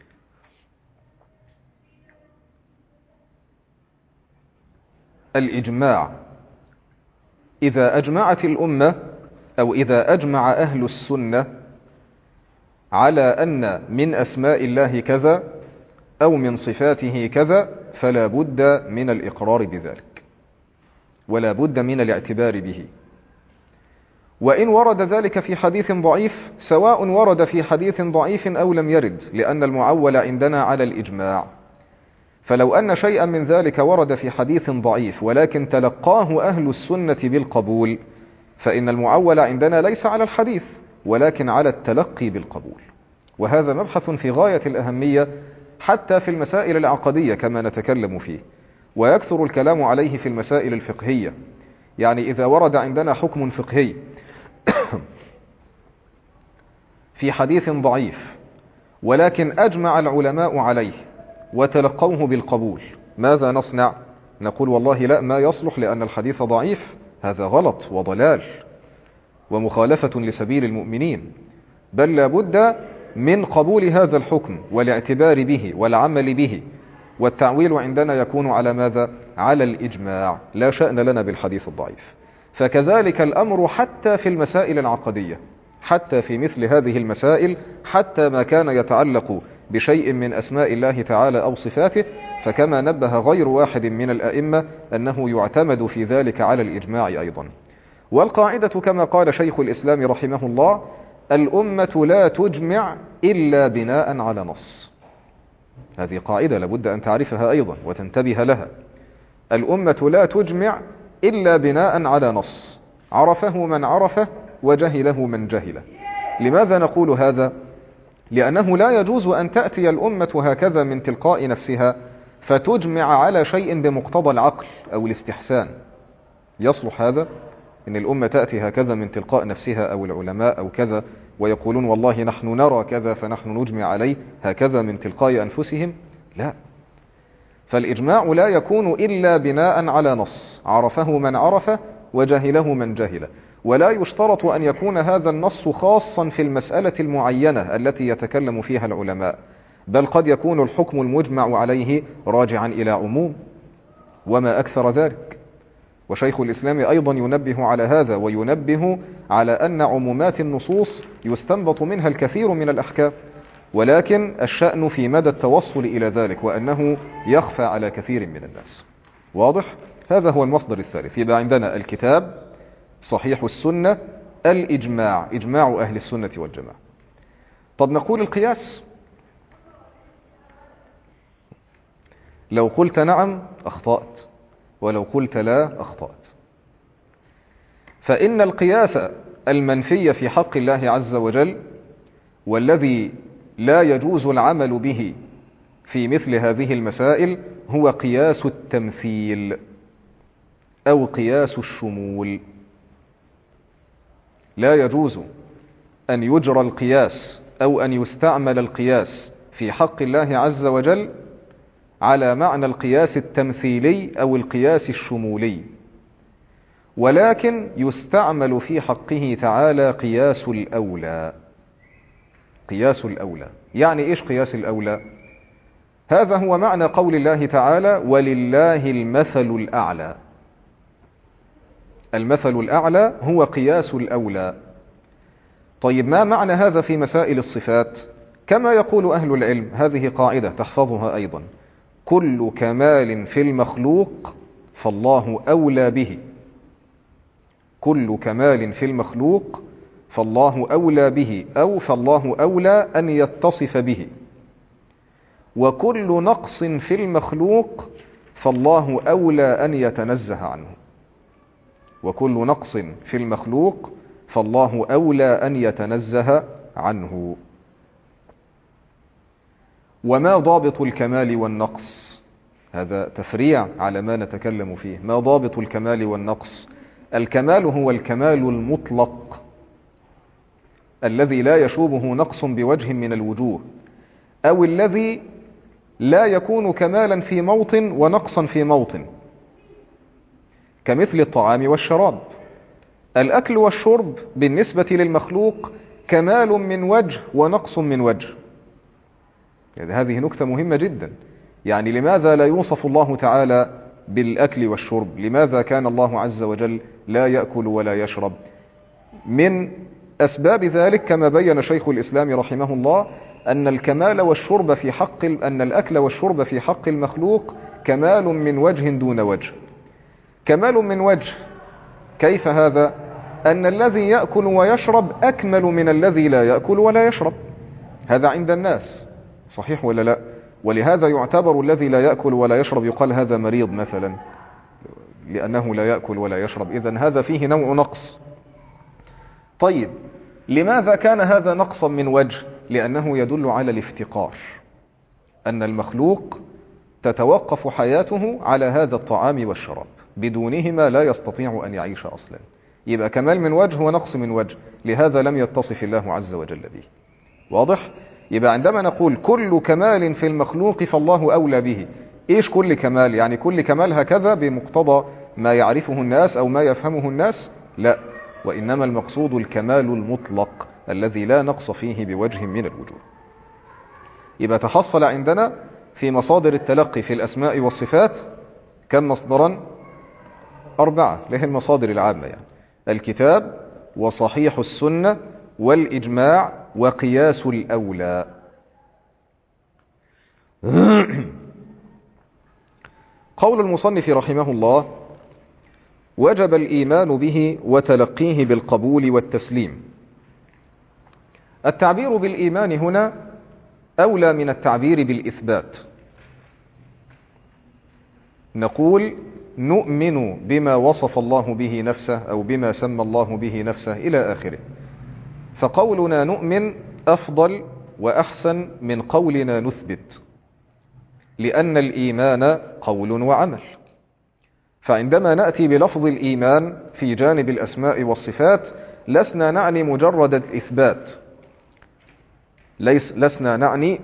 الإجماع، إذا أجمعت الأمة أو إذا أجمع أهل السنة على أن من أسماء الله كذا أو من صفاته كذا، فلا بد من الإقرار بذلك ولا بد من الاعتبار به. وإن ورد ذلك في حديث ضعيف، سواء ورد في حديث ضعيف أو لم يرد، لأن المعول عندنا على الإجماع. فلو أن شيئا من ذلك ورد في حديث ضعيف ولكن تلقاه أهل السنة بالقبول، فإن المعول عندنا ليس على الحديث ولكن على التلقي بالقبول. وهذا مبحث في غاية الأهمية حتى في المسائل العقدية كما نتكلم فيه، ويكثر الكلام عليه في المسائل الفقهية. يعني إذا ورد عندنا حكم فقهي في حديث ضعيف ولكن أجمع العلماء عليه وتلقوه بالقبول، ماذا نصنع؟ نقول والله لا، ما يصلح لأن الحديث ضعيف، هذا غلط وضلال ومخالفة لسبيل المؤمنين، بل لا بد من قبول هذا الحكم والاعتبار به والعمل به. والتعويل عندنا يكون على ماذا؟ على الإجماع، لا شأن لنا بالحديث الضعيف. فكذلك الأمر حتى في المسائل العقدية، حتى في مثل هذه المسائل، حتى ما كان يتعلق بشيء من أسماء الله تعالى أو صفاته، فكما نبه غير واحد من الأئمة أنه يعتمد في ذلك على الإجماع أيضا. والقاعدة كما قال شيخ الإسلام رحمه الله: الأمة لا تجمع إلا بناء على نص. هذه قاعدة لابد أن تعرفها أيضا وتنتبه لها. الأمة لا تجمع إلا بناء على نص، عرفه من عرفه وجهله من جهله. لماذا نقول هذا؟ لأنه لا يجوز أن تأتي الأمة هكذا من تلقاء نفسها فتجمع على شيء بمقتضى العقل أو الاستحسان. يصلح هذا؟ إن الأمة تأتي هكذا من تلقاء نفسها أو العلماء أو كذا ويقولون والله نحن نرى كذا فنحن نجمع عليه هكذا من تلقاء أنفسهم؟ لا. فالإجماع لا يكون إلا بناء على نص، عرفه من عرفه وجهله من جهله. ولا يشترط أن يكون هذا النص خاصا في المسألة المعينة التي يتكلم فيها العلماء، بل قد يكون الحكم المجمع عليه راجعا إلى عموم وما أكثر ذلك. وشيخ الإسلام أيضا ينبه على هذا، وينبه على أن عمومات النصوص يستنبط منها الكثير من الأحكام، ولكن الشأن في مدى التوصل إلى ذلك، وأنه يخفى على كثير من الناس. واضح؟ هذا هو المصدر الثالث. يبقى عندنا الكتاب، صحيح السنة، الإجماع، إجماع أهل السنة والجماعة. طب نقول القياس. لو قلت نعم أخطأت، ولو قلت لا أخطأت. فإن القياس المنفية في حق الله عز وجل والذي لا يجوز العمل به في مثل هذه المسائل هو قياس التمثيل أو قياس الشمول. لا يجوز أن يجرى القياس أو أن يستعمل القياس في حق الله عز وجل على معنى القياس التمثيلي أو القياس الشمولي، ولكن يستعمل في حقه تعالى قياس الأولى. قياس الأولى يعني إيش قياس الأولى؟ هذا هو معنى قول الله تعالى ولله المثل الأعلى. المثل الأعلى هو قياس الأولى. طيب ما معنى هذا في مسائل الصفات؟ كما يقول أهل العلم، هذه قاعدة تحفظها أيضا: كل كمال في المخلوق فالله أولى به. كل كمال في المخلوق فالله أولى به، أو فالله أولى أن يتصف به. وكل نقص في المخلوق فالله أولى أن يتنزه عنه. وكل نقص في المخلوق فالله أولى أن يتنزه عنه. وما ضابط الكمال والنقص؟ هذا تفريع على ما نتكلم فيه. ما ضابط الكمال والنقص؟ الكمال هو الكمال المطلق الذي لا يشوبه نقص بوجه من الوجوه، أو الذي لا يكون كمالا في موطن ونقصا في موطن، كمثل الطعام والشراب. الأكل والشرب بالنسبة للمخلوق كمال من وجه ونقص من وجه. يعني هذه نكتة مهمة جدا. يعني لماذا لا يوصف الله تعالى بالأكل والشرب؟ لماذا كان الله عز وجل لا يأكل ولا يشرب؟ من أسباب ذلك كما بين شيخ الإسلام رحمه الله أن الكمال والشرب في حق أن الأكل والشرب في حق المخلوق كمال من وجه دون وجه. كمال من وجه كيف هذا؟ أن الذي يأكل ويشرب أكمل من الذي لا يأكل ولا يشرب. هذا عند الناس صحيح ولا لا؟ ولهذا يعتبر الذي لا يأكل ولا يشرب يقال هذا مريض مثلا، لأنه لا يأكل ولا يشرب. إذن هذا فيه نوع نقص. طيب لماذا كان هذا نقصا من وجه؟ لأنه يدل على الافتقار، أن المخلوق تتوقف حياته على هذا الطعام والشراب، بدونهما لا يستطيع أن يعيش أصلا. يبقى كمال من وجه ونقص من وجه، لهذا لم يتصف الله عز وجل به. واضح؟ يبقى عندما نقول كل كمال في المخلوق فالله أولى به، إيش كل كمال؟ يعني كل كمال هكذا بمقتضى ما يعرفه الناس أو ما يفهمه الناس؟ لا، وإنما المقصود الكمال المطلق الذي لا نقص فيه بوجه من الوجوه. يبقى تحصل عندنا في مصادر التلقي في الأسماء والصفات كم مصدرا؟ 4، له المصادر العامة يعني: الكتاب وصحيح السنة والإجماع وقياس الأولى. قول المصنف رحمه الله: وجب الإيمان به وتلقيه بالقبول والتسليم. التعبير بالإيمان هنا أولى من التعبير بالإثبات. نقول نؤمن بما وصف الله به نفسه أو بما سمى الله به نفسه إلى آخره. فقولنا نؤمن أفضل وأحسن من قولنا نثبت، لأن الإيمان قول وعمل. فعندما نأتي بلفظ الإيمان في جانب الأسماء والصفات لسنا نعني مجرد الإثبات، لسنا نعني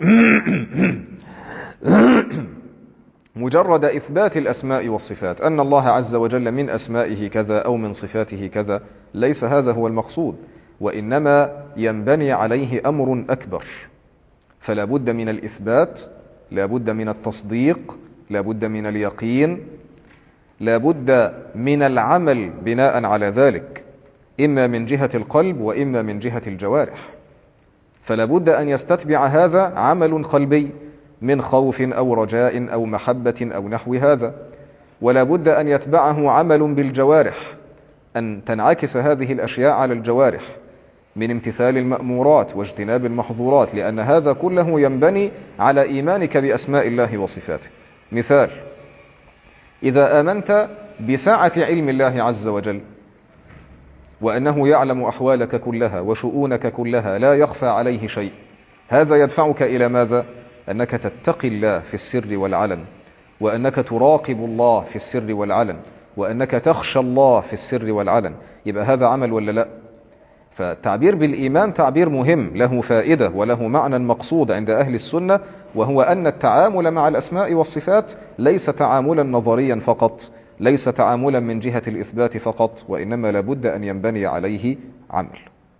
مجرد إثبات الأسماء والصفات، أن الله عز وجل من أسمائه كذا أو من صفاته كذا. ليس هذا هو المقصود، وإنما ينبني عليه أمر أكبر. فلا بد من الإثبات، لا بد من التصديق، لا بد من اليقين، لا بد من العمل بناء على ذلك، إما من جهة القلب وإما من جهة الجوارح. فلا بد أن يستتبع هذا عمل قلبي من خوف أو رجاء أو محبة أو نحو هذا، ولا بد أن يتبعه عمل بالجوارح، أن تنعكس هذه الأشياء على الجوارح من امتثال المأمورات واجتناب المحظورات، لأن هذا كله ينبني على إيمانك بأسماء الله وصفاته. مثال: إذا آمنت بسعة علم الله عز وجل وأنه يعلم أحوالك كلها وشؤونك كلها، لا يخفى عليه شيء، هذا يدفعك إلى ماذا؟ أنك تتقي الله في السر والعلن، وأنك تراقب الله في السر والعلن، وأنك تخشى الله في السر والعلن. يبقى هذا عمل ولا لا؟ فالتعبير بالإيمان تعبير مهم، له فائدة وله معنى مقصود عند أهل السنة، وهو أن التعامل مع الأسماء والصفات ليس تعاملا نظريا فقط، ليس تعاملا من جهة الإثبات فقط، وإنما لابد أن ينبني عليه عمل.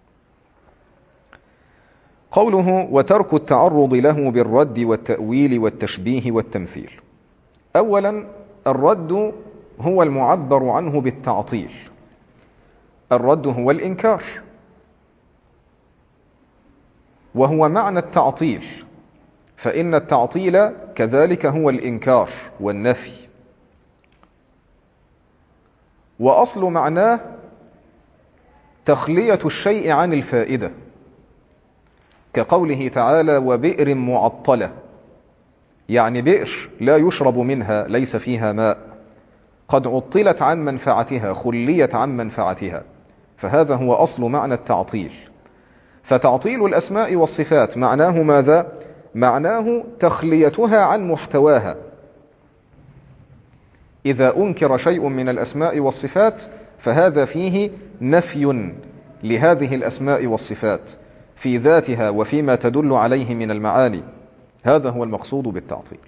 قوله وترك التعرض له بالرد والتأويل والتشبيه والتمثيل. أولا، الرد هو المعبر عنه بالتعطيل. الرد هو الإنكار، وهو معنى التعطيل، فإن التعطيل كذلك هو الإنكار والنفي. وأصل معناه تخلية الشيء عن الفائدة، كقوله تعالى وبئر معطلة، يعني بئر لا يشرب منها، ليس فيها ماء، قد عطلت عن منفعتها، خليت عن منفعتها، فهذا هو أصل معنى التعطيل. فتعطيل الأسماء والصفات معناه ماذا؟ معناه تخليتها عن محتواها. إذا أنكر شيء من الأسماء والصفات فهذا فيه نفي لهذه الأسماء والصفات في ذاتها وفيما تدل عليه من المعاني، هذا هو المقصود بالتعطيل.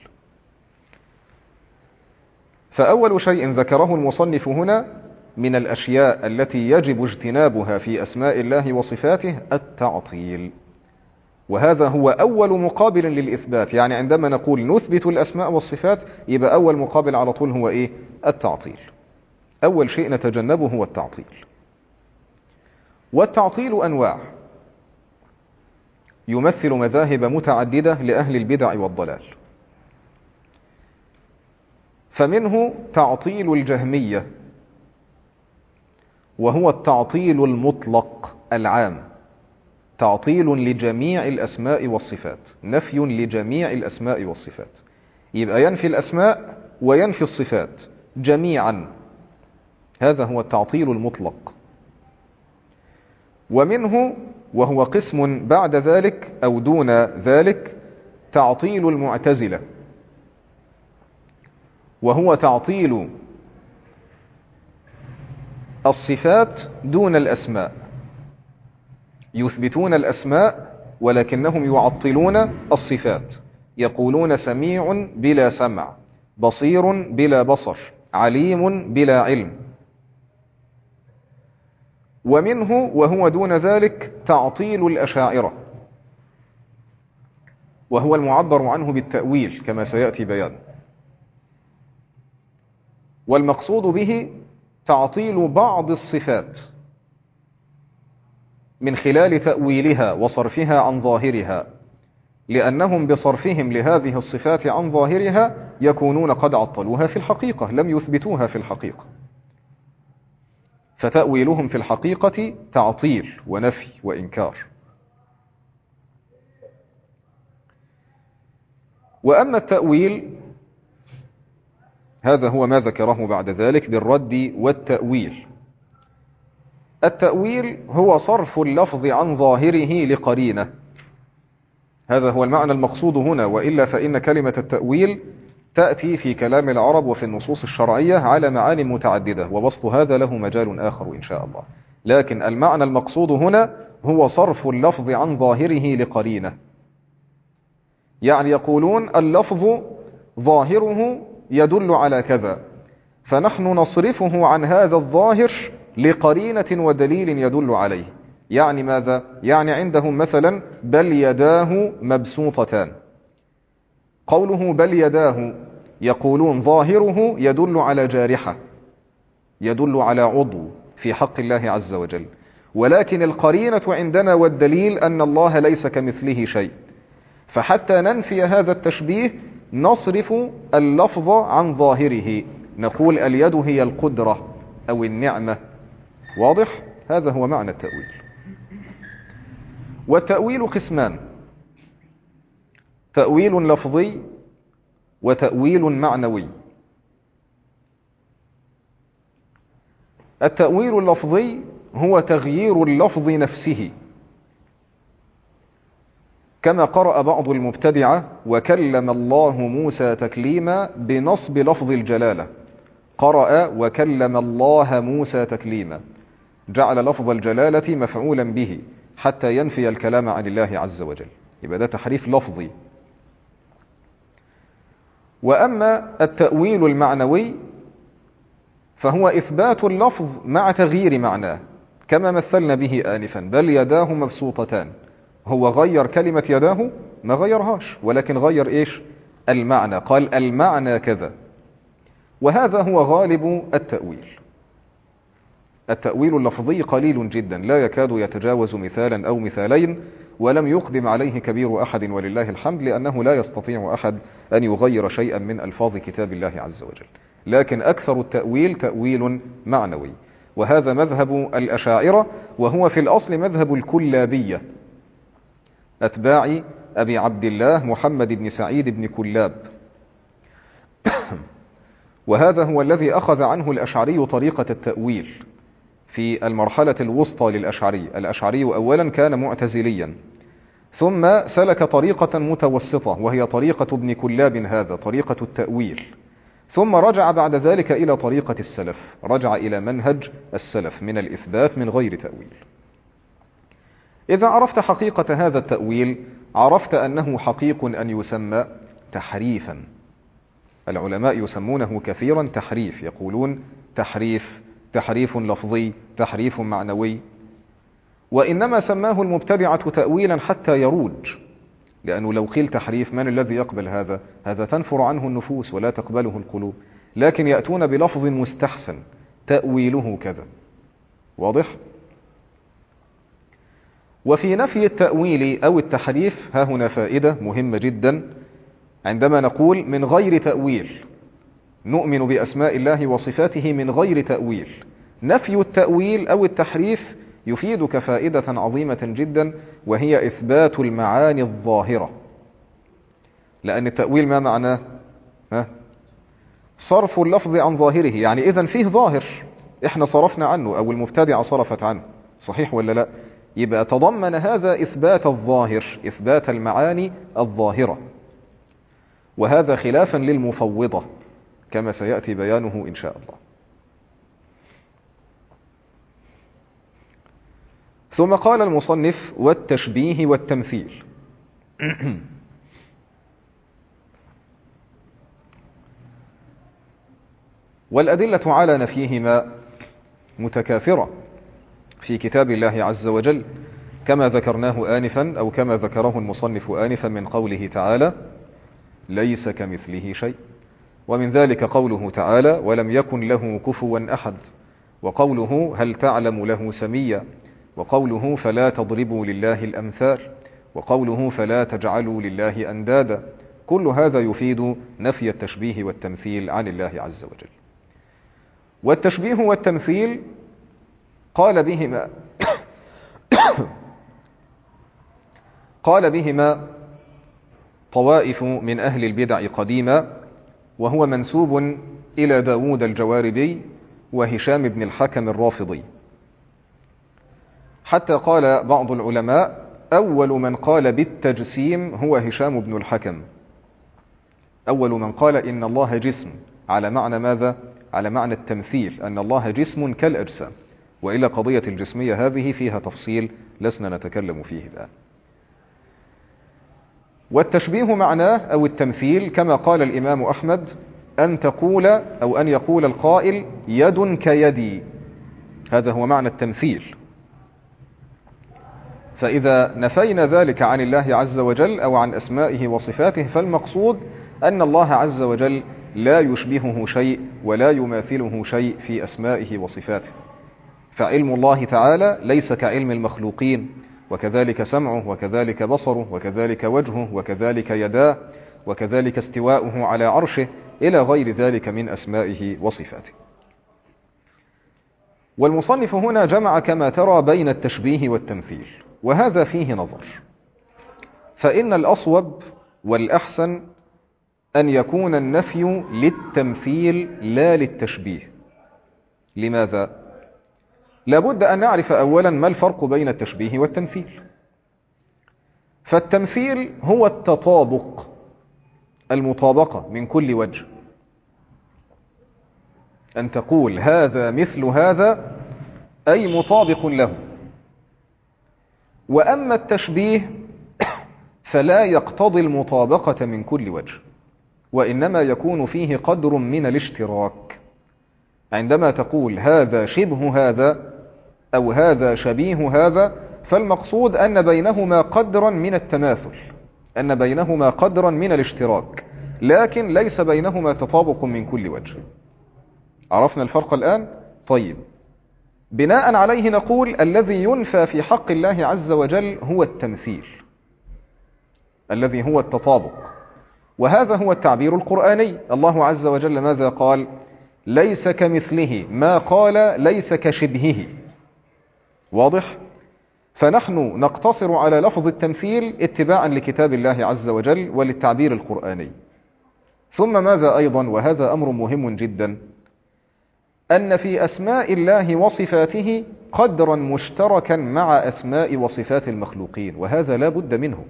فأول شيء ذكره المصنف هنا من الأشياء التي يجب اجتنابها في أسماء الله وصفاته التعطيل، وهذا هو أول مقابل للإثبات. يعني عندما نقول نثبت الأسماء والصفات يبقى أول مقابل على طول هو إيه؟ التعطيل. أول شيء نتجنبه هو التعطيل. والتعطيل أنواع، يمثل مذاهب متعددة لأهل البدع والضلال. فمنه تعطيل الجهمية، وهو التعطيل المطلق العام، تعطيل لجميع الأسماء والصفات، نفي لجميع الأسماء والصفات، يبقى ينفي الأسماء وينفي الصفات جميعا، هذا هو التعطيل المطلق. ومنه وهو قسم بعد ذلك أو دون ذلك تعطيل المعتزلة، وهو تعطيل الصفات دون الأسماء، يثبتون الأسماء ولكنهم يعطلون الصفات، يقولون سميع بلا سمع، بصير بلا بصر، عليم بلا علم. ومنه وهو دون ذلك تعطيل الأشاعرة، وهو المعبر عنه بالتأويل كما سيأتي بيان. والمقصود به تعطيل بعض الصفات من خلال تأويلها وصرفها عن ظاهرها، لأنهم بصرفهم لهذه الصفات عن ظاهرها يكونون قد عطلوها في الحقيقة، لم يثبتوها في الحقيقة، فتأويلهم في الحقيقة تعطيل ونفي وإنكار. وأما التأويل هذا هو ما ذكره بعد ذلك بالرد والتأويل. التأويل هو صرف اللفظ عن ظاهره لقرينة، هذا هو المعنى المقصود هنا، وإلا فإن كلمة التأويل تأتي في كلام العرب وفي النصوص الشرعية على معاني متعددة، ووصف هذا له مجال آخر إن شاء الله. لكن المعنى المقصود هنا هو صرف اللفظ عن ظاهره لقرينة، يعني يقولون اللفظ ظاهره يدل على كذا، فنحن نصرفه عن هذا الظاهر لقرينة ودليل يدل عليه. يعني ماذا؟ يعني عندهم مثلا بل يداه مبسوطتان، قوله بل يداه يقولون ظاهره يدل على جارحة، يدل على عضو في حق الله عز وجل، ولكن القرينة عندنا والدليل أن الله ليس كمثله شيء، فحتى ننفي هذا التشبيه نصرف اللفظ عن ظاهره، نقول اليد هي القدرة أو النعمة. واضح؟ هذا هو معنى التأويل. والتأويل قسمان، تأويل لفظي وتأويل معنوي. التأويل اللفظي هو تغيير اللفظ نفسه، كما قرأ بعض المبتدعة وكلم الله موسى تكليما بنصب لفظ الجلالة. قرأ وكلم الله موسى تكليما، جعل لفظ الجلالة مفعولا به حتى ينفي الكلام عن الله عز وجل، يبقى ده تحريف لفظي. وأما التأويل المعنوي فهو إثبات اللفظ مع تغيير معناه، كما مثلنا به آنفا، بل يداه مبسوطتان. هو غير كلمة يداه؟ ما غيرهاش، ولكن غير إيش؟ المعنى، قال المعنى كذا. وهذا هو غالب التأويل. التأويل اللفظي قليل جدا، لا يكاد يتجاوز مثالا أو مثالين، ولم يقدم عليه كبير أحد ولله الحمد، لأنه لا يستطيع أحد أن يغير شيئا من ألفاظ كتاب الله عز وجل. لكن أكثر التأويل تأويل معنوي، وهذا مذهب الأشاعرة، وهو في الأصل مذهب الكلابية، أتباع أبي عبد الله محمد بن سعيد بن كلاب. وهذا هو الذي أخذ عنه الأشعري طريقة التأويل في المرحلة الوسطى للأشعري. الأشعري أولا كان معتزليا، ثم سلك طريقة متوسطة وهي طريقة ابن كلاب، هذا طريقة التأويل، ثم رجع بعد ذلك إلى طريقة السلف، رجع إلى منهج السلف من الإثبات من غير تأويل. إذا عرفت حقيقة هذا التأويل عرفت أنه حقيق أن يسمى تحريفا. العلماء يسمونه كثيرا تحريف، يقولون تحريف لفظي، تحريف معنوي، وإنما سماه المبتدعة تأويلا حتى يروج، لأنه لو قيل تحريف من الذي يقبل هذا؟ هذا تنفر عنه النفوس ولا تقبله القلوب، لكن يأتون بلفظ مستحسن تأويله كذا. واضح؟ وفي نفي التأويل أو التحريف ها هنا فائدة مهمة جدا. عندما نقول من غير تأويل، نؤمن بأسماء الله وصفاته من غير تأويل، نفي التأويل أو التحريف يفيدك فائدة عظيمة جدا، وهي إثبات المعاني الظاهرة. لأن التأويل ما معناه؟ صرف اللفظ عن ظاهره، يعني إذن فيه ظاهر إحنا صرفنا عنه أو المبتدعة صرفت عنه، صحيح ولا لا؟ يبقى تضمن هذا إثبات الظاهر، إثبات المعاني الظاهرة، وهذا خلافا للمفوضة كما سيأتي بيانه إن شاء الله. ثم قال المصنف والتشبيه والتمثيل. والأدلة على نفيهما متكاثرة في كتاب الله عز وجل، كما ذكرناه آنفا أو كما ذكره المصنف آنفا من قوله تعالى ليس كمثله شيء، ومن ذلك قوله تعالى ولم يكن له كفوا أحد، وقوله هل تعلم له سميا، وقوله فلا تضربوا لله الأمثال، وقوله فلا تجعلوا لله أندادا. كل هذا يفيد نفي التشبيه والتمثيل عن الله عز وجل. والتشبيه والتمثيل قال بهما طوائف من أهل البدع قديما، وهو منسوب إلى داود الجواربي وهشام بن الحكم الرافضي، حتى قال بعض العلماء أول من قال بالتجسيم هو هشام بن الحكم، أول من قال إن الله جسم، على معنى ماذا؟ على معنى التمثيل، أن الله جسم كالأجسام، وإلى قضية الجسمية هذه فيها تفصيل لسنا نتكلم فيه الآن. والتشبيه معناه أو التمثيل كما قال الإمام أحمد أن تقول أو أن يقول القائل يد كيدي، هذا هو معنى التمثيل. فإذا نفينا ذلك عن الله عز وجل أو عن أسمائه وصفاته فالمقصود أن الله عز وجل لا يشبهه شيء ولا يماثله شيء في أسمائه وصفاته، فعلم الله تعالى ليس كعلم المخلوقين، وكذلك سمعه وكذلك بصره وكذلك وجهه وكذلك يداه وكذلك استواؤه على عرشه إلى غير ذلك من أسمائه وصفاته. والمصنف هنا جمع كما ترى بين التشبيه والتمثيل، وهذا فيه نظر، فإن الأصوب والأحسن أن يكون النفي للتمثيل لا للتشبيه. لماذا؟ لابد أن نعرف أولا ما الفرق بين التشبيه والتمثيل. فالتمثيل هو التطابق، المطابقة من كل وجه، أن تقول هذا مثل هذا أي مطابق له. وأما التشبيه فلا يقتضي المطابقة من كل وجه، وإنما يكون فيه قدر من الاشتراك. عندما تقول هذا شبه هذا أو هذا شبيه هذا، فالمقصود أن بينهما قدرا من التماثل، أن بينهما قدرا من الاشتراك، لكن ليس بينهما تطابق من كل وجه. عرفنا الفرق الآن؟ طيب، بناء عليه نقول الذي ينفى في حق الله عز وجل هو التمثيل، الذي هو التطابق، وهذا هو التعبير القرآني. الله عز وجل ماذا قال؟ ليس كمثله، ما قال ليس كشبهه. واضح؟ فنحن نقتصر على لفظ التمثيل اتباعا لكتاب الله عز وجل وللتعبير القرآني. ثم ماذا أيضا، وهذا أمر مهم جدا، أن في أسماء الله وصفاته قدرا مشتركا مع أسماء وصفات المخلوقين، وهذا لا بد منه،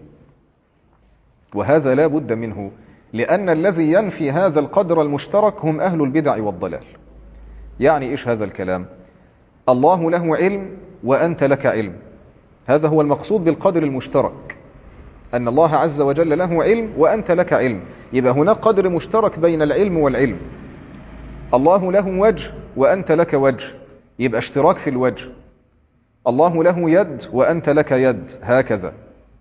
وهذا لا بد منه، لأن الذي ينفي هذا القدر المشترك هم أهل البدع والضلال. يعني إيش هذا الكلام؟ الله له علم وأنت لك علم، هذا هو المقصود بالقدر المشترك، أن الله عز وجل له علم وأنت لك علم، يبقى هناك قدر مشترك بين العلم والعلم. الله له وجه وأنت لك وجه، يبقى اشتراك في الوجه. الله له يد وأنت لك يد، هكذا.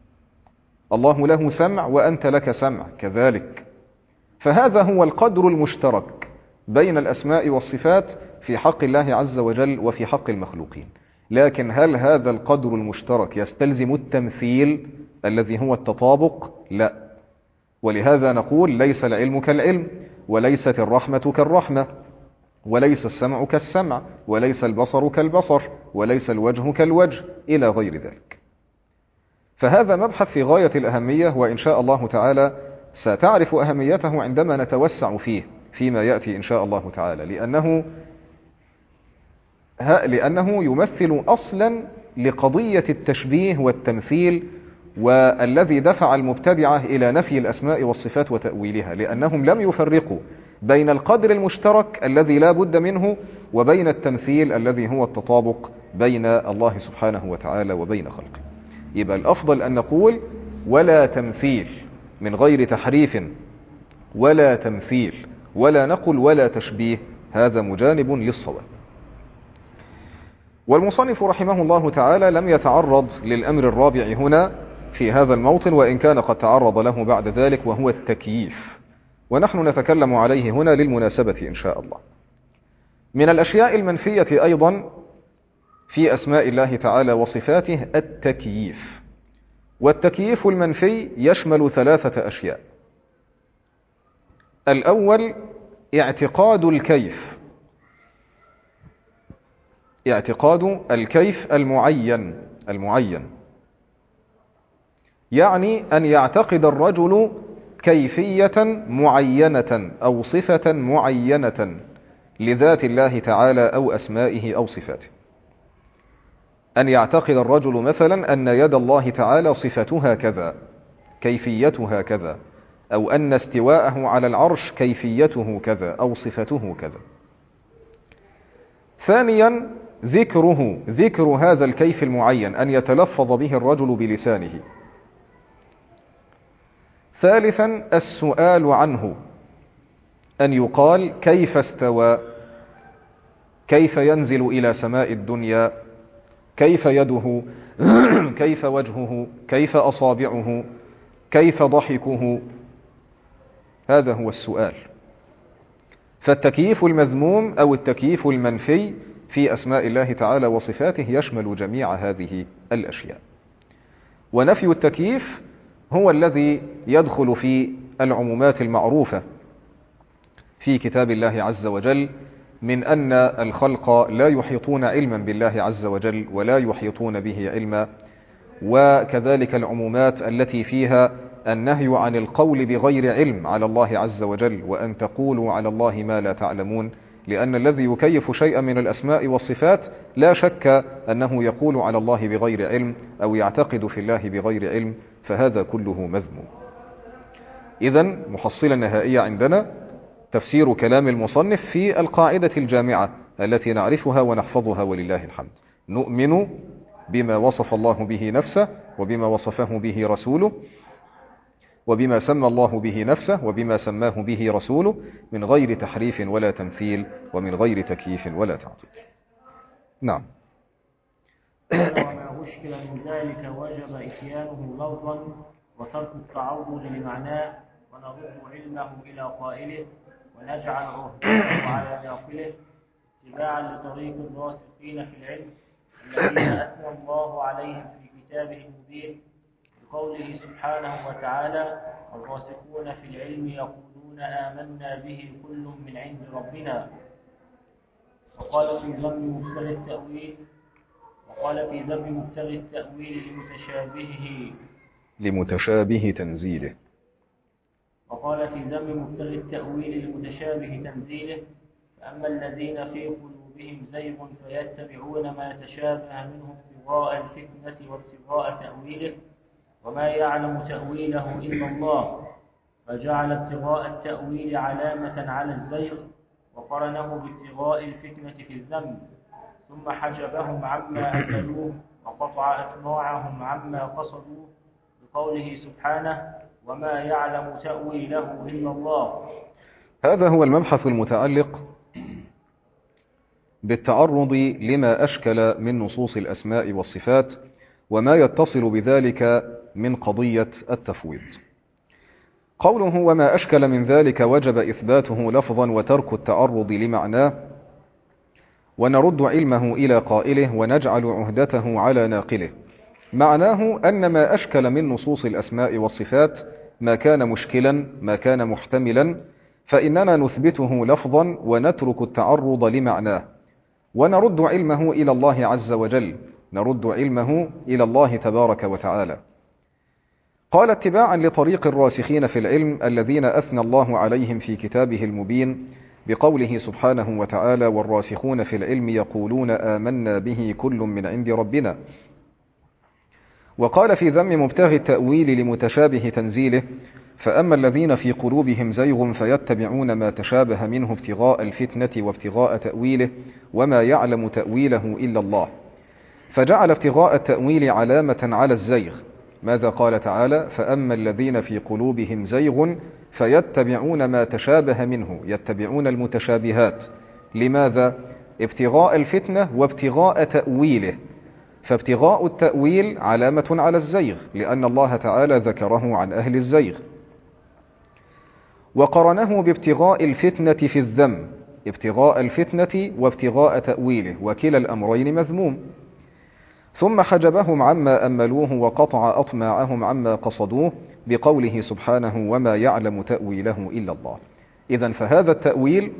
الله له سمع وأنت لك سمع، كذلك. فهذا هو القدر المشترك بين الأسماء والصفات في حق الله عز وجل وفي حق المخلوقين. لكن هل هذا القدر المشترك يستلزم التمثيل الذي هو التطابق؟ لا. ولهذا نقول ليس العلم كالعلم، وليست الرحمة كالرحمة، وليس السمع كالسمع، وليس البصر كالبصر، وليس الوجه كالوجه، إلى غير ذلك. فهذا مبحث في غاية الأهمية، وإن شاء الله تعالى ستعرف أهميته عندما نتوسع فيه فيما يأتي إن شاء الله تعالى، لأنه يمثل أصلا لقضية التشبيه والتمثيل، والذي دفع المبتدعة إلى نفي الأسماء والصفات وتأويلها، لأنهم لم يفرقوا بين القدر المشترك الذي لا بد منه وبين التمثيل الذي هو التطابق بين الله سبحانه وتعالى وبين خلقه. يبقى الأفضل أن نقول ولا تمثيل من غير تحريف، ولا تمثيل، ولا نقل ولا تشبيه، هذا مجانب للصواب. والمصنف رحمه الله تعالى لم يتعرض للأمر الرابع هنا في هذا الموطن، وإن كان قد تعرض له بعد ذلك، وهو التكييف، ونحن نتكلم عليه هنا للمناسبة إن شاء الله. من الأشياء المنفية أيضا في أسماء الله تعالى وصفاته التكييف، والتكييف المنفي يشمل 3 أشياء. الأول اعتقاد الكيف، اعتقاد الكيف المعين، يعني أن يعتقد الرجل كيفية معينة أو صفة معينة لذات الله تعالى أو أسمائه أو صفاته. أن يعتقد الرجل مثلا أن يد الله تعالى صفتها كذا، كيفيتها كذا، أو أن استواءه على العرش كيفيته كذا أو صفته كذا. ثانيا ذكر هذا الكيف المعين، أن يتلفظ به الرجل بلسانه. ثالثا السؤال عنه، أن يقال كيف استوى، كيف ينزل إلى سماء الدنيا، كيف يده، كيف وجهه، كيف أصابعه، كيف ضحكه، هذا هو السؤال. فالتكييف المذموم أو التكييف المنفي في أسماء الله تعالى وصفاته يشمل جميع هذه الأشياء. ونفي التكييف هو الذي يدخل في العمومات المعروفة في كتاب الله عز وجل، من أن الخلق لا يحيطون علما بالله عز وجل ولا يحيطون به علما، وكذلك العمومات التي فيها النهي عن القول بغير علم على الله عز وجل، وأن تقولوا على الله ما لا تعلمون، لأن الذي يكيف شيئا من الأسماء والصفات لا شك أنه يقول على الله بغير علم أو يعتقد في الله بغير علم، فهذا كله مذموم. إذن محصلة نهائية عندنا تفسير كلام المصنف في القاعدة الجامعة التي نعرفها ونحفظها ولله الحمد: نؤمن بما وصف الله به نفسه، وبما وصفه به رسوله، وبما سمى الله به نفسه، وبما سماه به رسوله، من غير تحريف ولا تمثيل، ومن غير تكييف ولا تعطيل. نعم. وما أشكل من ذلك وجب إتيانه لفظا وترك التعرض لمعناه، ونرد علمه إلى قائله، ونجعل عهده على ناقله، اتباعا لطريق الراسخين في العلم الذين أثنى الله عليهم في كتابه المبين، بقوله سبحانه وتعالى: والراسخون في العلم يقولون آمنا به كل من عند ربنا. وقال في ذم مبتغي التأويل لمتشابه تنزيله. وقال في ذم مبتغي التأويل لمتشابه تنزيله: فأما الذين في قلوبهم زيغ فيتبعون ما تشابه منه ابتغاء الفتنة وابتغاء تأويله، وما يعلم تأويله إلا الله، فجعل ابتغاء التأويل علامة على الزيغ، وقرنه بابتغاء الفتنة في الذم، ثم حجبهم عما أملوه وقطع أطماعهم عما قصدوه، بقوله سبحانه: وما يعلم تأويله إلا الله. هذا هو المبحث المتعلق بالتعرض لما أشكل من نصوص الأسماء والصفات، وما يتصل بذلك من قضية التفويض. قوله وما أشكل من ذلك وجب إثباته لفظا وترك التعرض لمعناه، ونرد علمه إلى قائله، ونجعل عهدته على ناقله. معناه أن ما أشكل من نصوص الأسماء والصفات، ما كان مشكلا، ما كان محتملا، فإننا نثبته لفظا ونترك التعرض لمعناه، ونرد علمه إلى الله عز وجل، نرد علمه إلى الله تبارك وتعالى. قال اتباعا لطريق الراسخين في العلم الذين أثنى الله عليهم في كتابه المبين، بقوله سبحانه وتعالى: والراسخون في العلم يقولون آمنا به كل من عند ربنا. وقال في ذم مبتغي التأويل لمتشابه تنزيله: فأما الذين في قلوبهم زيغ فيتبعون ما تشابه منه ابتغاء الفتنة وابتغاء تأويله، وما يعلم تأويله إلا الله، فجعل ابتغاء التأويل علامة على الزيغ. ماذا قال تعالى؟ فأما الذين في قلوبهم زيغ فيتبعون ما تشابه منه، يتبعون المتشابهات. لماذا؟ ابتغاء الفتنة وابتغاء تأويله، فابتغاء التأويل علامة على الزيغ، لأن الله تعالى ذكره عن أهل الزيغ. وقرنه بابتغاء الفتنة في الذم، ابتغاء الفتنة وابتغاء تأويله، وكلا الأمرين مذموم. ثم حجبهم عما أملوه وقطع أطماعهم عما قصدوه، بقوله سبحانه: وما يعلم تأويله إلا الله. إذن فهذا التأويل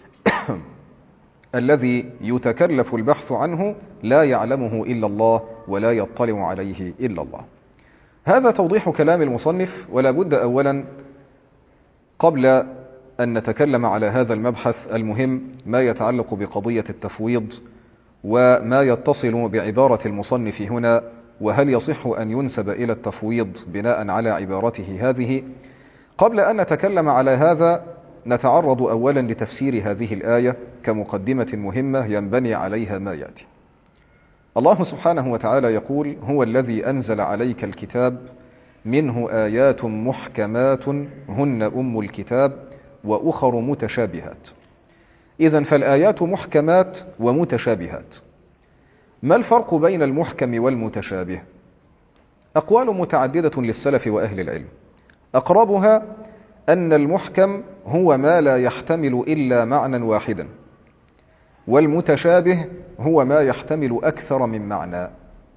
الذي يتكلف البحث عنه لا يعلمه إلا الله، ولا يطلع عليه إلا الله. هذا توضيح كلام المصنف. ولا بد أولا قبل أن نتكلم على هذا المبحث المهم ما يتعلق بقضية التفويض، وما يتصل بعبارة المصنف هنا، وهل يصح أن ينسب إلى التفويض بناء على عبارته هذه. قبل أن نتكلم على هذا نتعرض أولا لتفسير هذه الآية كمقدمة مهمة ينبني عليها ما يأتي. الله سبحانه وتعالى يقول: هو الذي أنزل عليك الكتاب منه آيات محكمات هن أم الكتاب وأخر متشابهات. إذن فالآيات محكمات ومتشابهات. ما الفرق بين المحكم والمتشابه؟ أقوال متعددة للسلف وأهل العلم، أقربها أن المحكم هو ما لا يحتمل إلا معنى واحدا، والمتشابه هو ما يحتمل أكثر من معنى.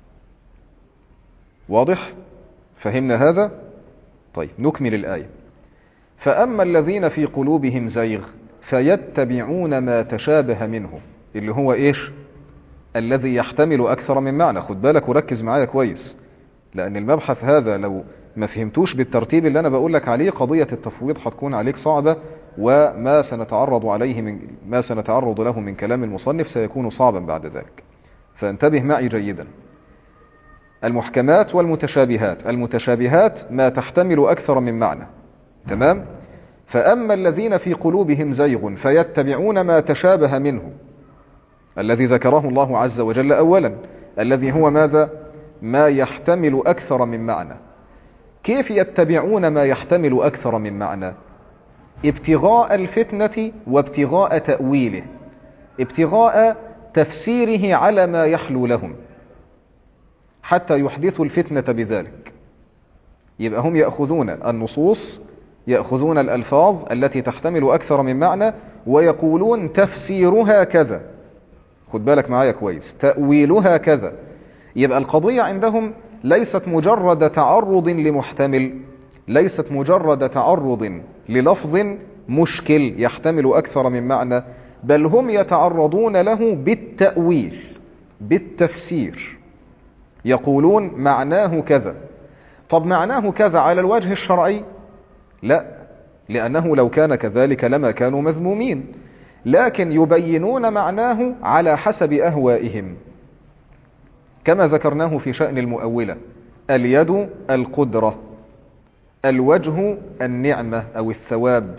واضح؟ فهمنا هذا؟ طيب نكمل الآية. فأما الذين في قلوبهم زيغ فيتبعون ما تشابه منه، اللي هو إيش؟ الذي يحتمل أكثر من معنى. خد بالك وركز معايا كويس، لأن المبحث هذا لو ما فهمتوش بالترتيب اللي أنا بقول لك عليه، قضية التفويض هتكون عليك صعبة، وما سنتعرض له من كلام المصنف سيكون صعبا بعد ذلك. فانتبه معي جيدا. المحكمات والمتشابهات. المتشابهات ما تحتمل أكثر من معنى، تمام؟ فأما الذين في قلوبهم زيغ فيتبعون ما تشابه منه، الذي ذكره الله عز وجل أولا، الذي هو ماذا؟ ما يحتمل أكثر من معنى. كيف يتبعون ما يحتمل أكثر من معنى؟ ابتغاء الفتنة وابتغاء تأويله، ابتغاء تفسيره على ما يحلو لهم حتى يحدثوا الفتنة بذلك. يبقى هم يأخذون النصوص، يأخذون الألفاظ التي تحتمل أكثر من معنى ويقولون تفسيرها كذا، خد بالك معايا كويس، تأويلها كذا. يبقى القضية عندهم ليست مجرد تعرض لمحتمل، ليست مجرد تعرض للفظ مشكل يحتمل أكثر من معنى، بل هم يتعرضون له بالتأويل، بالتفسير. يقولون معناه كذا. طب معناه كذا على الوجه الشرعي؟ لا، لأنه لو كان كذلك لما كانوا مذمومين، لكن يبينون معناه على حسب أهوائهم، كما ذكرناه في شأن المؤولة. اليد القدرة، الوجه النعمة أو الثواب،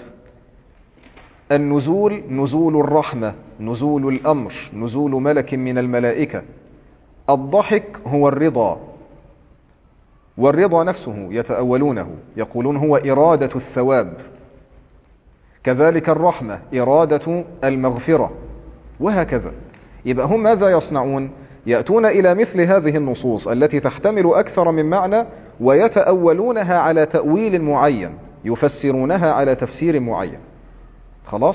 النزول نزول الرحمة، نزول الأمر، نزول ملك من الملائكة، الضحك هو الرضا، والرضا نفسه يتأولونه، يقولون هو إرادة الثواب، كذلك الرحمة إرادة المغفرة، وهكذا. يبقى هم ماذا يصنعون؟ يأتون إلى مثل هذه النصوص التي تحتمل أكثر من معنى ويتأولونها على تأويل معين، يفسرونها على تفسير معين. خلاص؟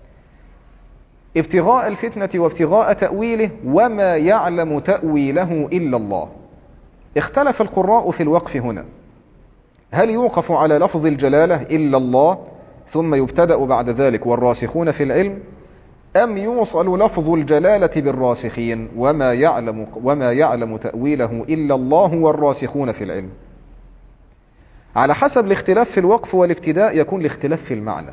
ابتغاء الفتنة وابتغاء تأويله، وما يعلم تأويله إلا الله. اختلف القراء في الوقف هنا، هل يوقف على لفظ الجلالة إلا الله ثم يبتدأ بعد ذلك والراسخون في العلم، أم يوصل لفظ الجلالة بالراسخين وما يعلم تأويله إلا الله والراسخون في العلم؟ على حسب الاختلاف في الوقف والابتداء يكون الاختلاف في المعنى.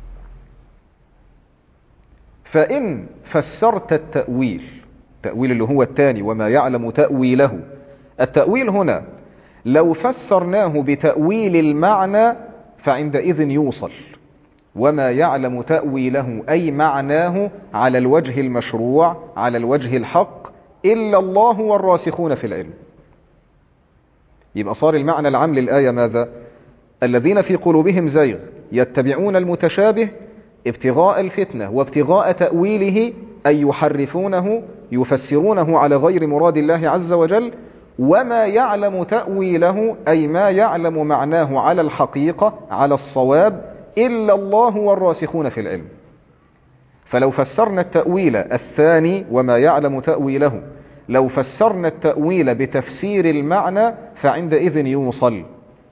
فإن فسرت التأويل اللي هو الثاني وما يعلم تأويله، التأويل هنا لو فسرناه بتأويل المعنى فعندئذ يوصل، وما يعلم تأويله أي معناه على الوجه المشروع على الوجه الحق إلا الله والراسخون في العلم. يبقى صار المعنى العام للآية ماذا؟ الذين في قلوبهم زيغ يتبعون المتشابه ابتغاء الفتنة وابتغاء تأويله، أي يحرفونه يفسرونه على غير مراد الله عز وجل، وما يعلم تأويله أي ما يعلم معناه على الحقيقة على الصواب إلا الله والراسخون في العلم. فلو فسرنا التأويل الثاني وما يعلم تأويله، لو فسرنا التأويل بتفسير المعنى فعندئذ يوصل،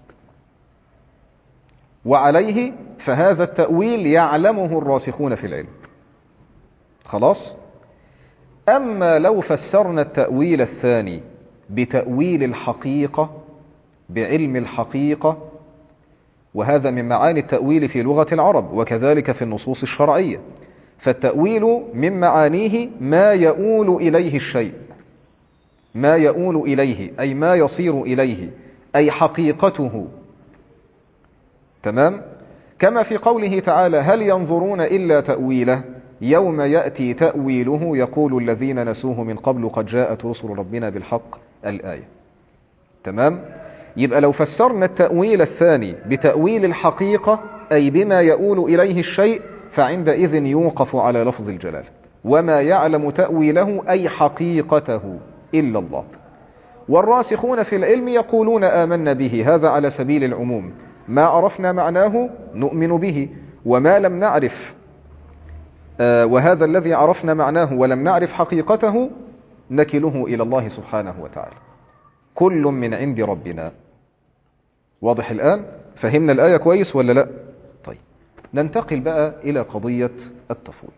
وعليه فهذا التأويل يعلمه الراسخون في العلم. خلاص؟ أما لو فسرنا التأويل الثاني بتأويل الحقيقة، بعلم الحقيقة، وهذا من معاني التأويل في لغة العرب وكذلك في النصوص الشرعية، فالتأويل من معانيه ما يؤول إليه الشيء، ما يؤول إليه أي ما يصير إليه، أي حقيقته. تمام؟ كما في قوله تعالى: هل ينظرون إلا تأويله يوم يأتي تأويله يقول الذين نسوه من قبل قد جاءت رسل ربنا بالحق، الآية. تمام؟ يبقى لو فسرنا التأويل الثاني بتأويل الحقيقة أي بما يؤول إليه الشيء فعندئذ يوقف على لفظ الجلال، وما يعلم تأويله أي حقيقته إلا الله. والراسخون في العلم يقولون آمنا به، هذا على سبيل العموم، ما عرفنا معناه نؤمن به، وما لم نعرف وهذا الذي عرفنا معناه ولم نعرف حقيقته نكله إلى الله سبحانه وتعالى، كل من عند ربنا. واضح الآن؟ فهمنا الآية كويس ولا لا؟ طيب ننتقل بقى إلى قضية التفويض.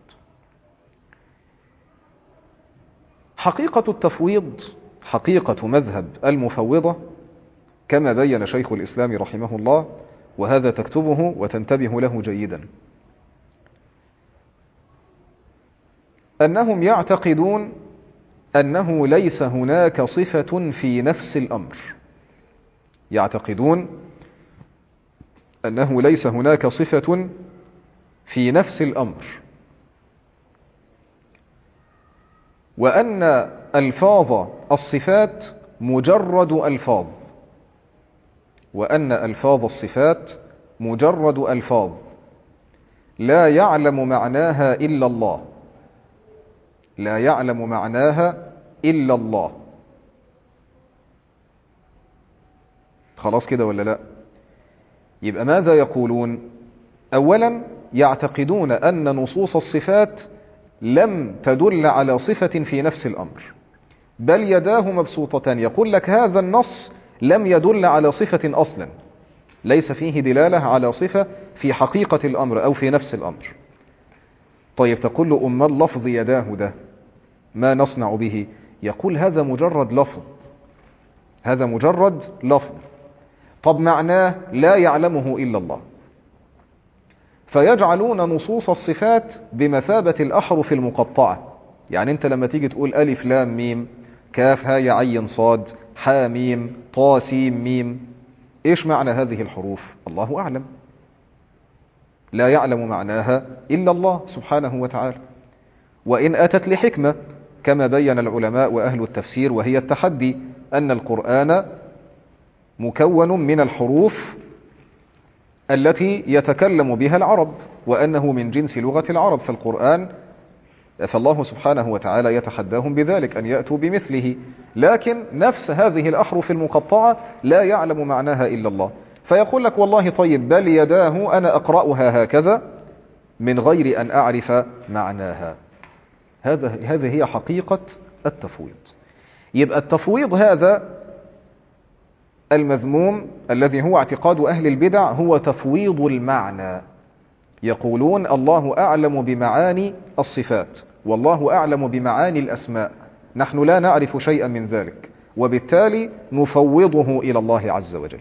حقيقة التفويض، حقيقة مذهب المفوضة كما بين شيخ الإسلام رحمه الله، وهذا تكتبه وتنتبه له جيدا، أنهم يعتقدون أنه ليس هناك صفة في نفس الأمر، يعتقدون أنه ليس هناك صفة في نفس الأمر، وأن ألفاظ الصفات مجرد ألفاظ، وأن ألفاظ الصفات مجرد ألفاظ لا يعلم معناها إلا الله، لا يعلم معناها إلا الله. خلاص كده ولا لا؟ يبقى ماذا يقولون؟ أولا يعتقدون أن نصوص الصفات لم تدل على صفة في نفس الأمر، بل يداه مبسوطتان. يقول لك هذا النص لم يدل على صفة أصلا، ليس فيه دلالة على صفة في حقيقة الأمر أو في نفس الأمر. طيب تقول له أما اللفظ يداه ده ما نصنع به؟ يقول هذا مجرد لفظ، هذا مجرد لفظ. طب معناه لا يعلمه إلا الله، فيجعلون نصوص الصفات بمثابة الأحرف المقطعة. يعني أنت لما تيجي تقول ألف لام ميم كاف هاء عين صاد حا ميم طا سين ميم، إيش معنى هذه الحروف؟ الله أعلم، لا يعلم معناها إلا الله سبحانه وتعالى. وإن أتت لحكمة كما بين العلماء وأهل التفسير، وهي التحدي أن القرآن مكون من الحروف التي يتكلم بها العرب، وأنه من جنس لغة العرب، فالله سبحانه وتعالى يتحداهم بذلك أن يأتوا بمثله، لكن نفس هذه الأحرف المقطعة لا يعلم معناها إلا الله. فيقول لك والله طيب بل يداه أنا أقرأها هكذا من غير أن أعرف معناها. هذه هي حقيقة التفويض. يبقى التفويض هذا المذموم الذي هو اعتقاد أهل البدع هو تفويض المعنى. يقولون الله أعلم بمعاني الصفات والله أعلم بمعاني الأسماء، نحن لا نعرف شيئا من ذلك، وبالتالي نفوضه إلى الله عز وجل.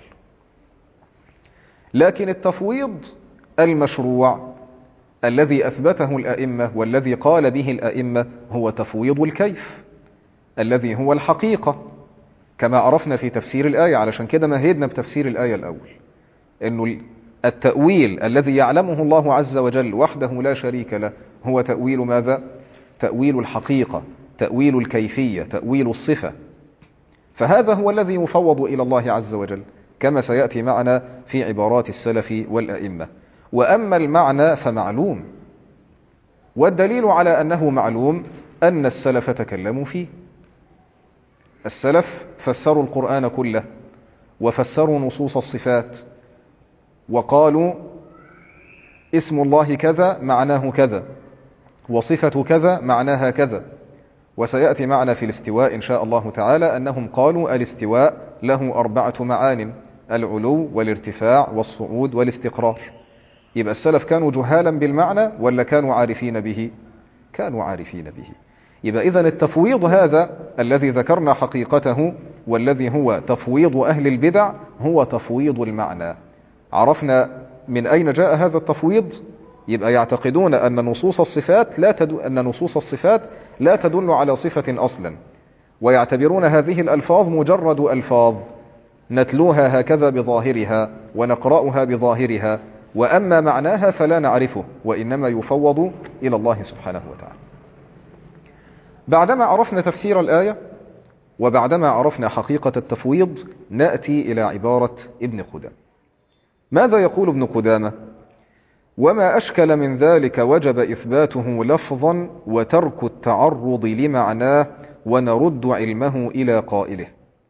لكن التفويض المشروع الذي أثبته الأئمة والذي قال به الأئمة هو تفويض الكيف الذي هو الحقيقة، كما عرفنا في تفسير الآية. علشان كده مهدنا بتفسير الآية الأول، إنه التأويل الذي يعلمه الله عز وجل وحده لا شريك له هو تأويل ماذا؟ تأويل الحقيقة، تأويل الكيفية، تأويل الصفة. فهذا هو الذي يفوض إلى الله عز وجل كما سيأتي معنا في عبارات السلف والأئمة. وأما المعنى فمعلوم، والدليل على أنه معلوم أن السلف تكلموا فيه. السلف فسروا القرآن كله وفسروا نصوص الصفات وقالوا اسم الله كذا معناه كذا وصفة كذا معناها كذا. وسيأتي معنا في الاستواء إن شاء الله تعالى أنهم قالوا الاستواء له 4 معان: العلو والارتفاع والصعود والاستقرار. يبقى السلف كانوا جهالا بالمعنى ولا كانوا عارفين به؟ كانوا عارفين به. يبقى إذن التفويض هذا الذي ذكرنا حقيقته والذي هو تفويض أهل البدع هو تفويض المعنى. عرفنا من أين جاء هذا التفويض. يبقى يعتقدون أن نصوص الصفات لا تدل على صفة أصلا، ويعتبرون هذه الألفاظ مجرد ألفاظ نتلوها هكذا بظاهرها ونقرأها بظاهرها، وأما معناها فلا نعرفه، وإنما يفوض إلى الله سبحانه وتعالى. بعدما عرفنا تفسير الآية وبعدما عرفنا حقيقة التفويض نأتي إلى عبارة ابن قدامة. ماذا يقول ابن قدامة؟ وما أشكل من ذلك وجب إثباته لفظا وترك التعرض لمعناه ونرد علمه إلى قائله.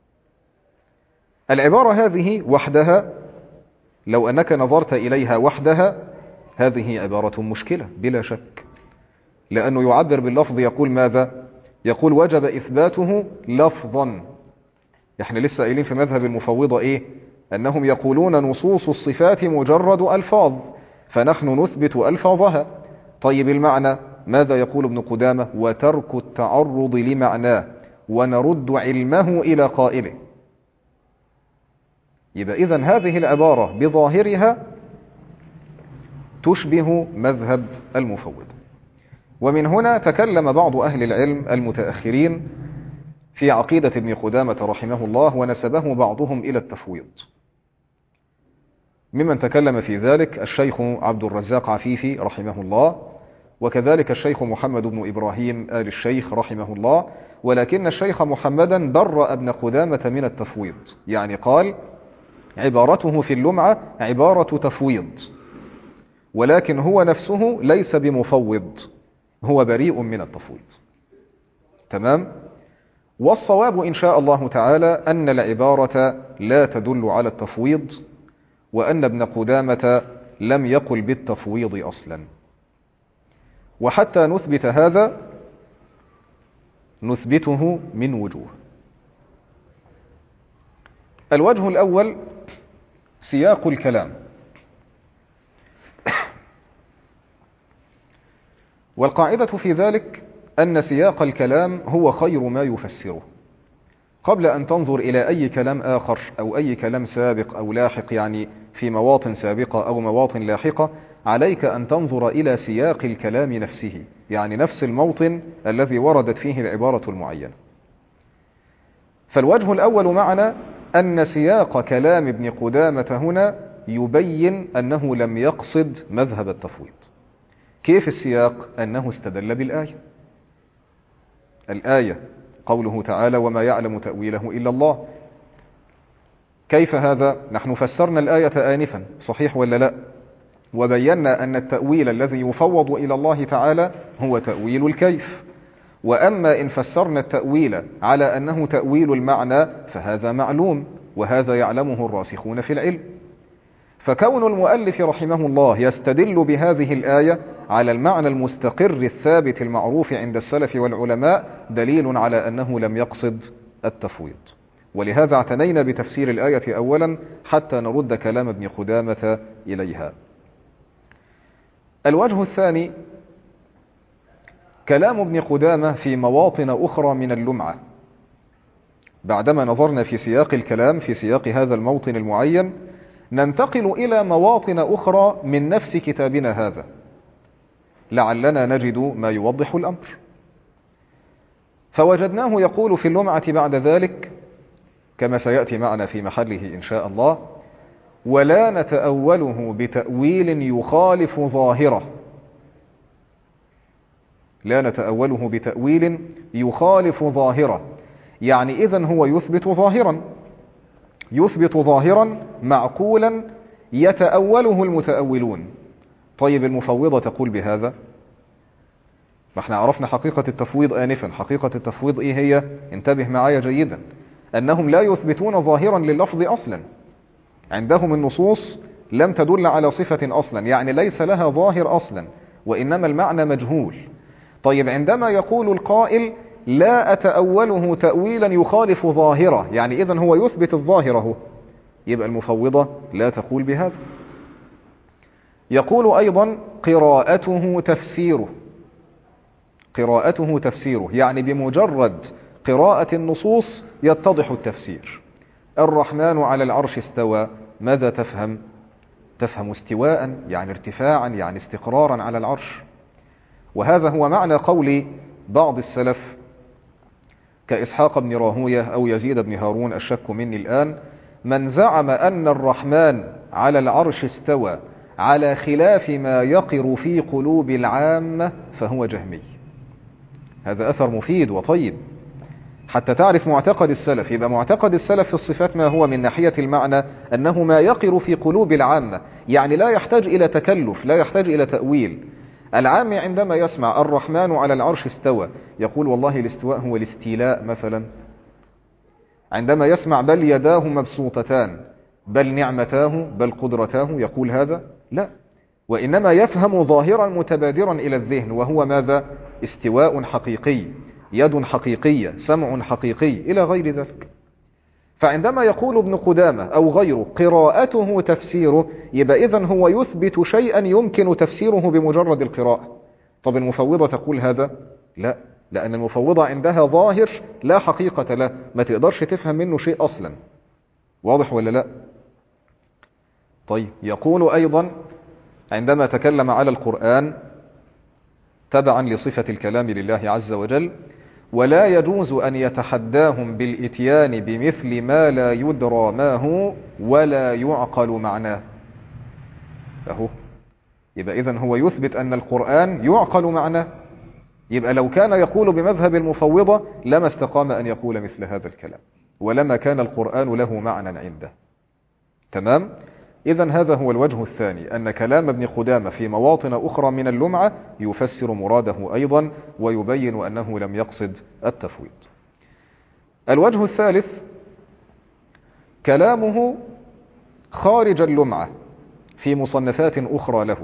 العبارة هذه وحدها لو أنك نظرت إليها وحدها هذه عبارة مشكلة بلا شك، لأنه يعبر باللفظ يقول ماذا؟ يقول وجب إثباته لفظا. احنا لسه قايلين في مذهب المفوضة إيه؟ أنهم يقولون نصوص الصفات مجرد ألفاظ، فنحن نثبت ألفاظها. طيب المعنى ماذا يقول ابن قدامة؟ وترك التعرض لمعناه ونرد علمه إلى قائله. يبقى إذن هذه العبارة بظاهرها تشبه مذهب المفوضة. ومن هنا تكلم بعض أهل العلم المتأخرين في عقيدة ابن قدامة رحمه الله، ونسبه بعضهم إلى التفويض. ممن تكلم في ذلك الشيخ عبد الرزاق عفيفي رحمه الله، وكذلك الشيخ محمد بن إبراهيم آل الشيخ رحمه الله. ولكن الشيخ محمدا برأ ابن قدامة من التفويض، يعني قال عبارته في اللمعة عبارة تفويض، ولكن هو نفسه ليس بمفوض، هو بريء من التفويض. تمام؟ والصواب إن شاء الله تعالى أن العبارة لا تدل على التفويض، وأن ابن قدامة لم يقل بالتفويض أصلا. وحتى نثبت هذا نثبته من وجوه. الوجه الأول سياق الكلام، والقاعدة في ذلك أن سياق الكلام هو خير ما يفسره. قبل أن تنظر إلى أي كلام آخر أو أي كلام سابق أو لاحق، يعني في مواطن سابقة أو مواطن لاحقة، عليك أن تنظر إلى سياق الكلام نفسه، يعني نفس الموطن الذي وردت فيه العبارة المعينة. فالوجه الأول معنا أن سياق كلام ابن قدامة هنا يبين أنه لم يقصد مذهب التفويض. كيف السياق؟ أنه استدل بالآية. الآية قوله تعالى وما يعلم تأويله إلا الله. كيف هذا؟ نحن فسرنا الآية آنفا، صحيح ولا لا؟ وبينا أن التأويل الذي يفوض إلى الله تعالى هو تأويل الكيف. وأما إن فسرنا التأويل على أنه تأويل المعنى فهذا معلوم، وهذا يعلمه الراسخون في العلم. فكون المؤلف رحمه الله يستدل بهذه الآية على المعنى المستقر الثابت المعروف عند السلف والعلماء دليل على أنه لم يقصد التفويض. ولهذا اعتنينا بتفسير الآية أولا حتى نرد كلام ابن قدامة إليها. الوجه الثاني كلام ابن قدامة في مواطن أخرى من اللمعة. بعدما نظرنا في سياق الكلام في سياق هذا الموطن المعين، ننتقل إلى مواطن أخرى من نفس كتابنا هذا لعلنا نجد ما يوضح الأمر. فوجدناه يقول في اللمعة بعد ذلك كما سيأتي معنا في محله إن شاء الله: ولا نتأوله بتأويل يخالف ظاهره. لا نتأوله بتأويل يخالف ظاهره، يعني إذن هو يثبت ظاهرا معقولا يتأوله المتأولون. طيب المفوضة تقول بهذا؟ ما احنا عرفنا حقيقة التفويض آنفا. حقيقة التفويض ايه هي؟ انتبه معايا جيدا. أنهم لا يثبتون ظاهرا لللفظ أصلا، عندهم النصوص لم تدل على صفة أصلا، يعني ليس لها ظاهر أصلا، وإنما المعنى مجهول. طيب عندما يقول القائل لا أتأوله تأويلا يخالف ظاهره، يعني إذن هو يثبت الظاهره، يبقى المفوضة لا تقول بهذا. يقول أيضا قراءته تفسيره، يعني بمجرد قراءة النصوص يتضح التفسير. الرحمن على العرش استوى، ماذا تفهم؟ تفهم استواء، يعني ارتفاعا، يعني استقرارا على العرش. وهذا هو معنى قول بعض السلف كإسحاق بن راهوية أو يزيد بن هارون، الشك مني الآن، من زعم أن الرحمن على العرش استوى على خلاف ما يقر في قلوب العامة فهو جهمي. هذا أثر مفيد وطيب حتى تعرف معتقد السلف. يبقى معتقد السلف في الصفات ما هو من ناحية المعنى؟ أنه ما يقر في قلوب العامة، يعني لا يحتاج إلى تكلف، لا يحتاج إلى تأويل. العام عندما يسمع الرحمن على العرش استوى يقول والله الاستواء هو الاستيلاء مثلا. عندما يسمع بل يداه مبسوطتان، بل نعمتاه، بل قدرتاه، يقول هذا؟ لا، وإنما يفهم ظاهرا متبادرا إلى الذهن، وهو ماذا؟ استواء حقيقي، يد حقيقية، سمع حقيقي، إلى غير ذلك. فعندما يقول ابن قدامة أو غيره قراءته تفسيره، يبقى إذن هو يثبت شيئا يمكن تفسيره بمجرد القراءة. طب المفوضة تقول هذا؟ لا، لأن المفوضة عندها ظاهر لا حقيقة له، ما تقدرش تفهم منه شيء أصلا. واضح ولا لا؟ طيب يقول أيضا عندما تكلم على القرآن تبعا لصفة الكلام لله عز وجل: ولا يجوز أن يتحداهم بالإتيان بمثل ما لا يدرى ما هو ولا يعقل معناه. أهو يبقى إذن هو يثبت أن القرآن يعقل معناه. يبقى لو كان يقول بمذهب المفوضة لما استقام أن يقول مثل هذا الكلام، ولما كان القرآن له معنى عنده. تمام؟ إذن هذا هو الوجه الثاني، أن كلام ابن قدامة في مواطن أخرى من اللمعة يفسر مراده أيضا ويبين أنه لم يقصد التفويض. الوجه الثالث كلامه خارج اللمعة في مصنفات أخرى له.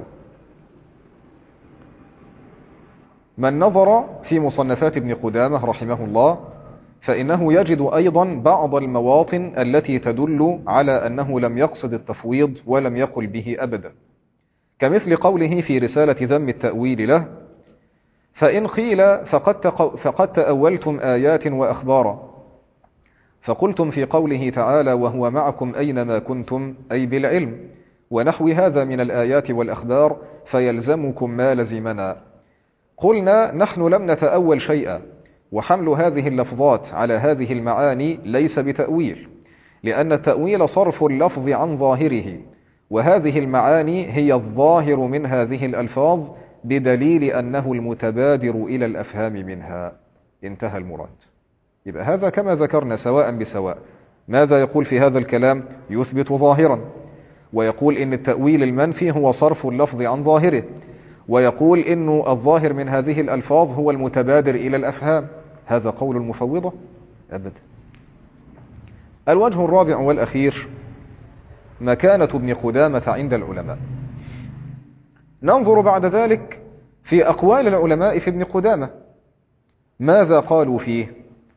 من نظر في مصنفات ابن قدامة رحمه الله فإنه يجد أيضا بعض المواطن التي تدل على أنه لم يقصد التفويض ولم يقل به أبدا، كمثل قوله في رسالة ذم التأويل له: فإن قيل فقد تأولتم آيات وأخبارا، فقلتم في قوله تعالى: وهو معكم أينما كنتم، أي بالعلم، ونحو هذا من الآيات والأخبار، فيلزمكم ما لزمنا. قلنا: نحن لم نتأول شيئا، وحمل هذه اللفظات على هذه المعاني ليس بتأويل، لأن التأويل صرف اللفظ عن ظاهره، وهذه المعاني هي الظاهر من هذه الألفاظ، بدليل أنه المتبادر إلى الأفهام منها. انتهى المراد. يبقى هذا كما ذكرنا سواء بسواء. ماذا يقول في هذا الكلام؟ يثبت ظاهرا، ويقول إن التأويل المنفي هو صرف اللفظ عن ظاهره، ويقول إنه الظاهر من هذه الألفاظ هو المتبادر إلى الأفهام. هذا قول المفوضة؟ أبدا. الوجه الرابع والأخير مكانة ابن قدامة عند العلماء. ننظر بعد ذلك في أقوال العلماء في ابن قدامة، ماذا قالوا فيه؟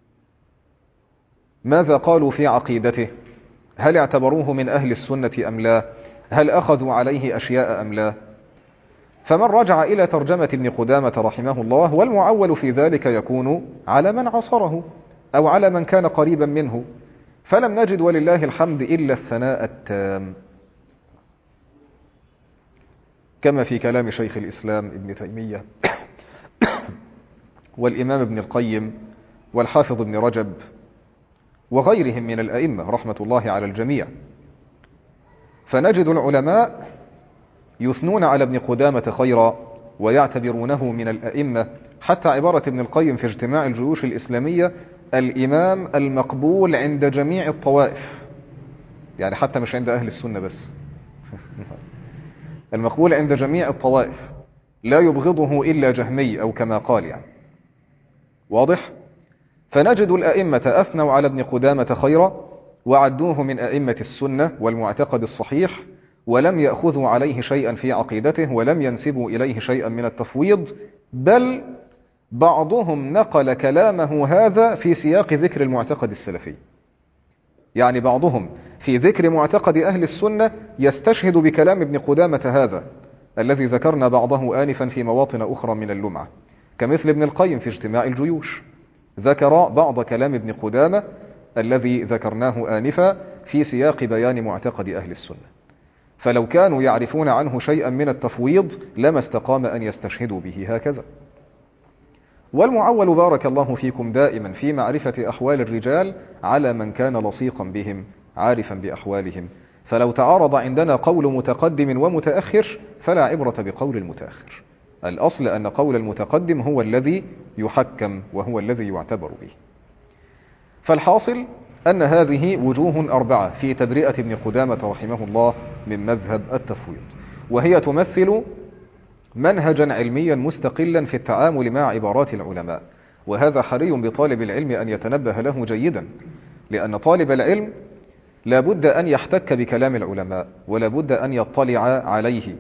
ماذا قالوا في عقيدته؟ هل اعتبروه من أهل السنة أم لا؟ هل أخذوا عليه أشياء أم لا؟ فمن رجع إلى ترجمة ابن قدامة رحمه الله، والمعول في ذلك يكون على من عصره أو على من كان قريبا منه، فلم نجد ولله الحمد إلا الثناء التام، كما في كلام شيخ الإسلام ابن تيمية والإمام ابن القيم والحافظ ابن رجب وغيرهم من الأئمة رحمة الله على الجميع. فنجد العلماء يثنون على ابن قدامة خيرا ويعتبرونه من الأئمة، حتى عبارة ابن القيم في اجتماع الجيوش الإسلامية: الإمام المقبول عند جميع الطوائف، يعني حتى مش عند أهل السنة بس المقبول عند جميع الطوائف، لا يبغضه إلا جهمي أو كما قال يعني. واضح؟ فنجد الأئمة أثنوا على ابن قدامة خيرا وعدوه من أئمة السنة والمعتقد الصحيح، ولم يأخذوا عليه شيئا في عقيدته، ولم ينسبوا إليه شيئا من التفويض، بل بعضهم نقل كلامه هذا في سياق ذكر المعتقد السلفي. يعني بعضهم في ذكر معتقد أهل السنة يستشهد بكلام ابن قدامة هذا الذي ذكرنا بعضه آنفا في مواطن أخرى من اللمعة، كمثل ابن القيم في اجتماع الجيوش ذكر بعض كلام ابن قدامة الذي ذكرناه آنفا في سياق بيان معتقد أهل السنة. فلو كانوا يعرفون عنه شيئا من التفويض لما استقام أن يستشهدوا به هكذا. والمعول بارك الله فيكم دائما في معرفة أحوال الرجال على من كان لصيقا بهم عارفا بأحوالهم، فلو تعارض عندنا قول متقدم ومتأخر فلا عبرة بقول المتأخر، الأصل أن قول المتقدم هو الذي يحكم وهو الذي يعتبر به. فالحاصل أن هذه وجوه أربعة في تبرئة ابن قدامة رحمه الله من مذهب التفويض، وهي تمثل منهجا علميا مستقلا في التعامل مع عبارات العلماء، وهذا حري بطالب العلم أن يتنبه له جيدا، لأن طالب العلم لا بد أن يحتك بكلام العلماء ولا بد أن يطلع عليه،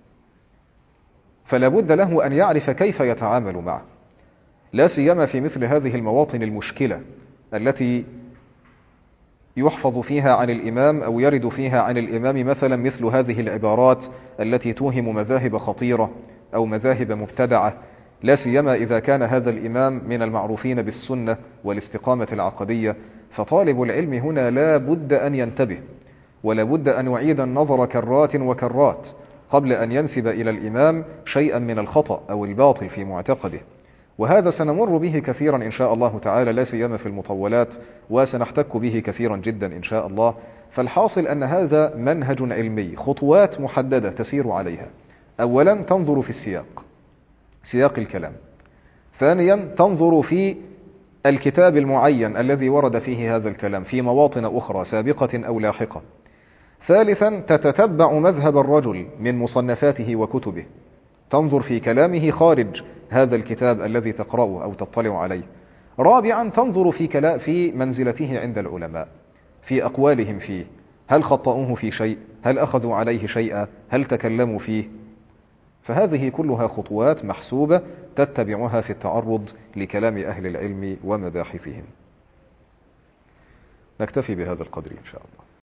فلا بد له أن يعرف كيف يتعامل معه، لا سيما في مثل هذه المواطن المشكلة التي يحفظ فيها عن الإمام أو يرد فيها عن الإمام مثلا مثل هذه العبارات التي توهم مذاهب خطيرة أو مذاهب مبتدعة، لا سيما إذا كان هذا الإمام من المعروفين بالسنة والاستقامة العقدية. فطالب العلم هنا لا بد أن ينتبه، ولا بد أن يعيد النظر كرات وكرات قبل أن ينسب إلى الإمام شيئا من الخطأ أو الباطل في معتقده، وهذا سنمر به كثيرا إن شاء الله تعالى، لا سيما في المطولات، وسنحتك به كثيرا جدا إن شاء الله. فالحاصل أن هذا منهج علمي، خطوات محددة تسير عليها. أولا تنظر في السياق، سياق الكلام. ثانيا تنظر في الكتاب المعين الذي ورد فيه هذا الكلام في مواطن أخرى سابقة أو لاحقة. ثالثا تتتبع مذهب الرجل من مصنفاته وكتبه، تنظر في كلامه خارج هذا الكتاب الذي تقرأه أو تطلع عليه. رابعا تنظر في منزلته عند العلماء، في أقوالهم فيه، هل خطأوه في شيء، هل أخذوا عليه شيئا، هل تكلموا فيه. فهذه كلها خطوات محسوبة تتبعها في التعرض لكلام أهل العلم ومباحثهم. نكتفي بهذا القدر إن شاء الله.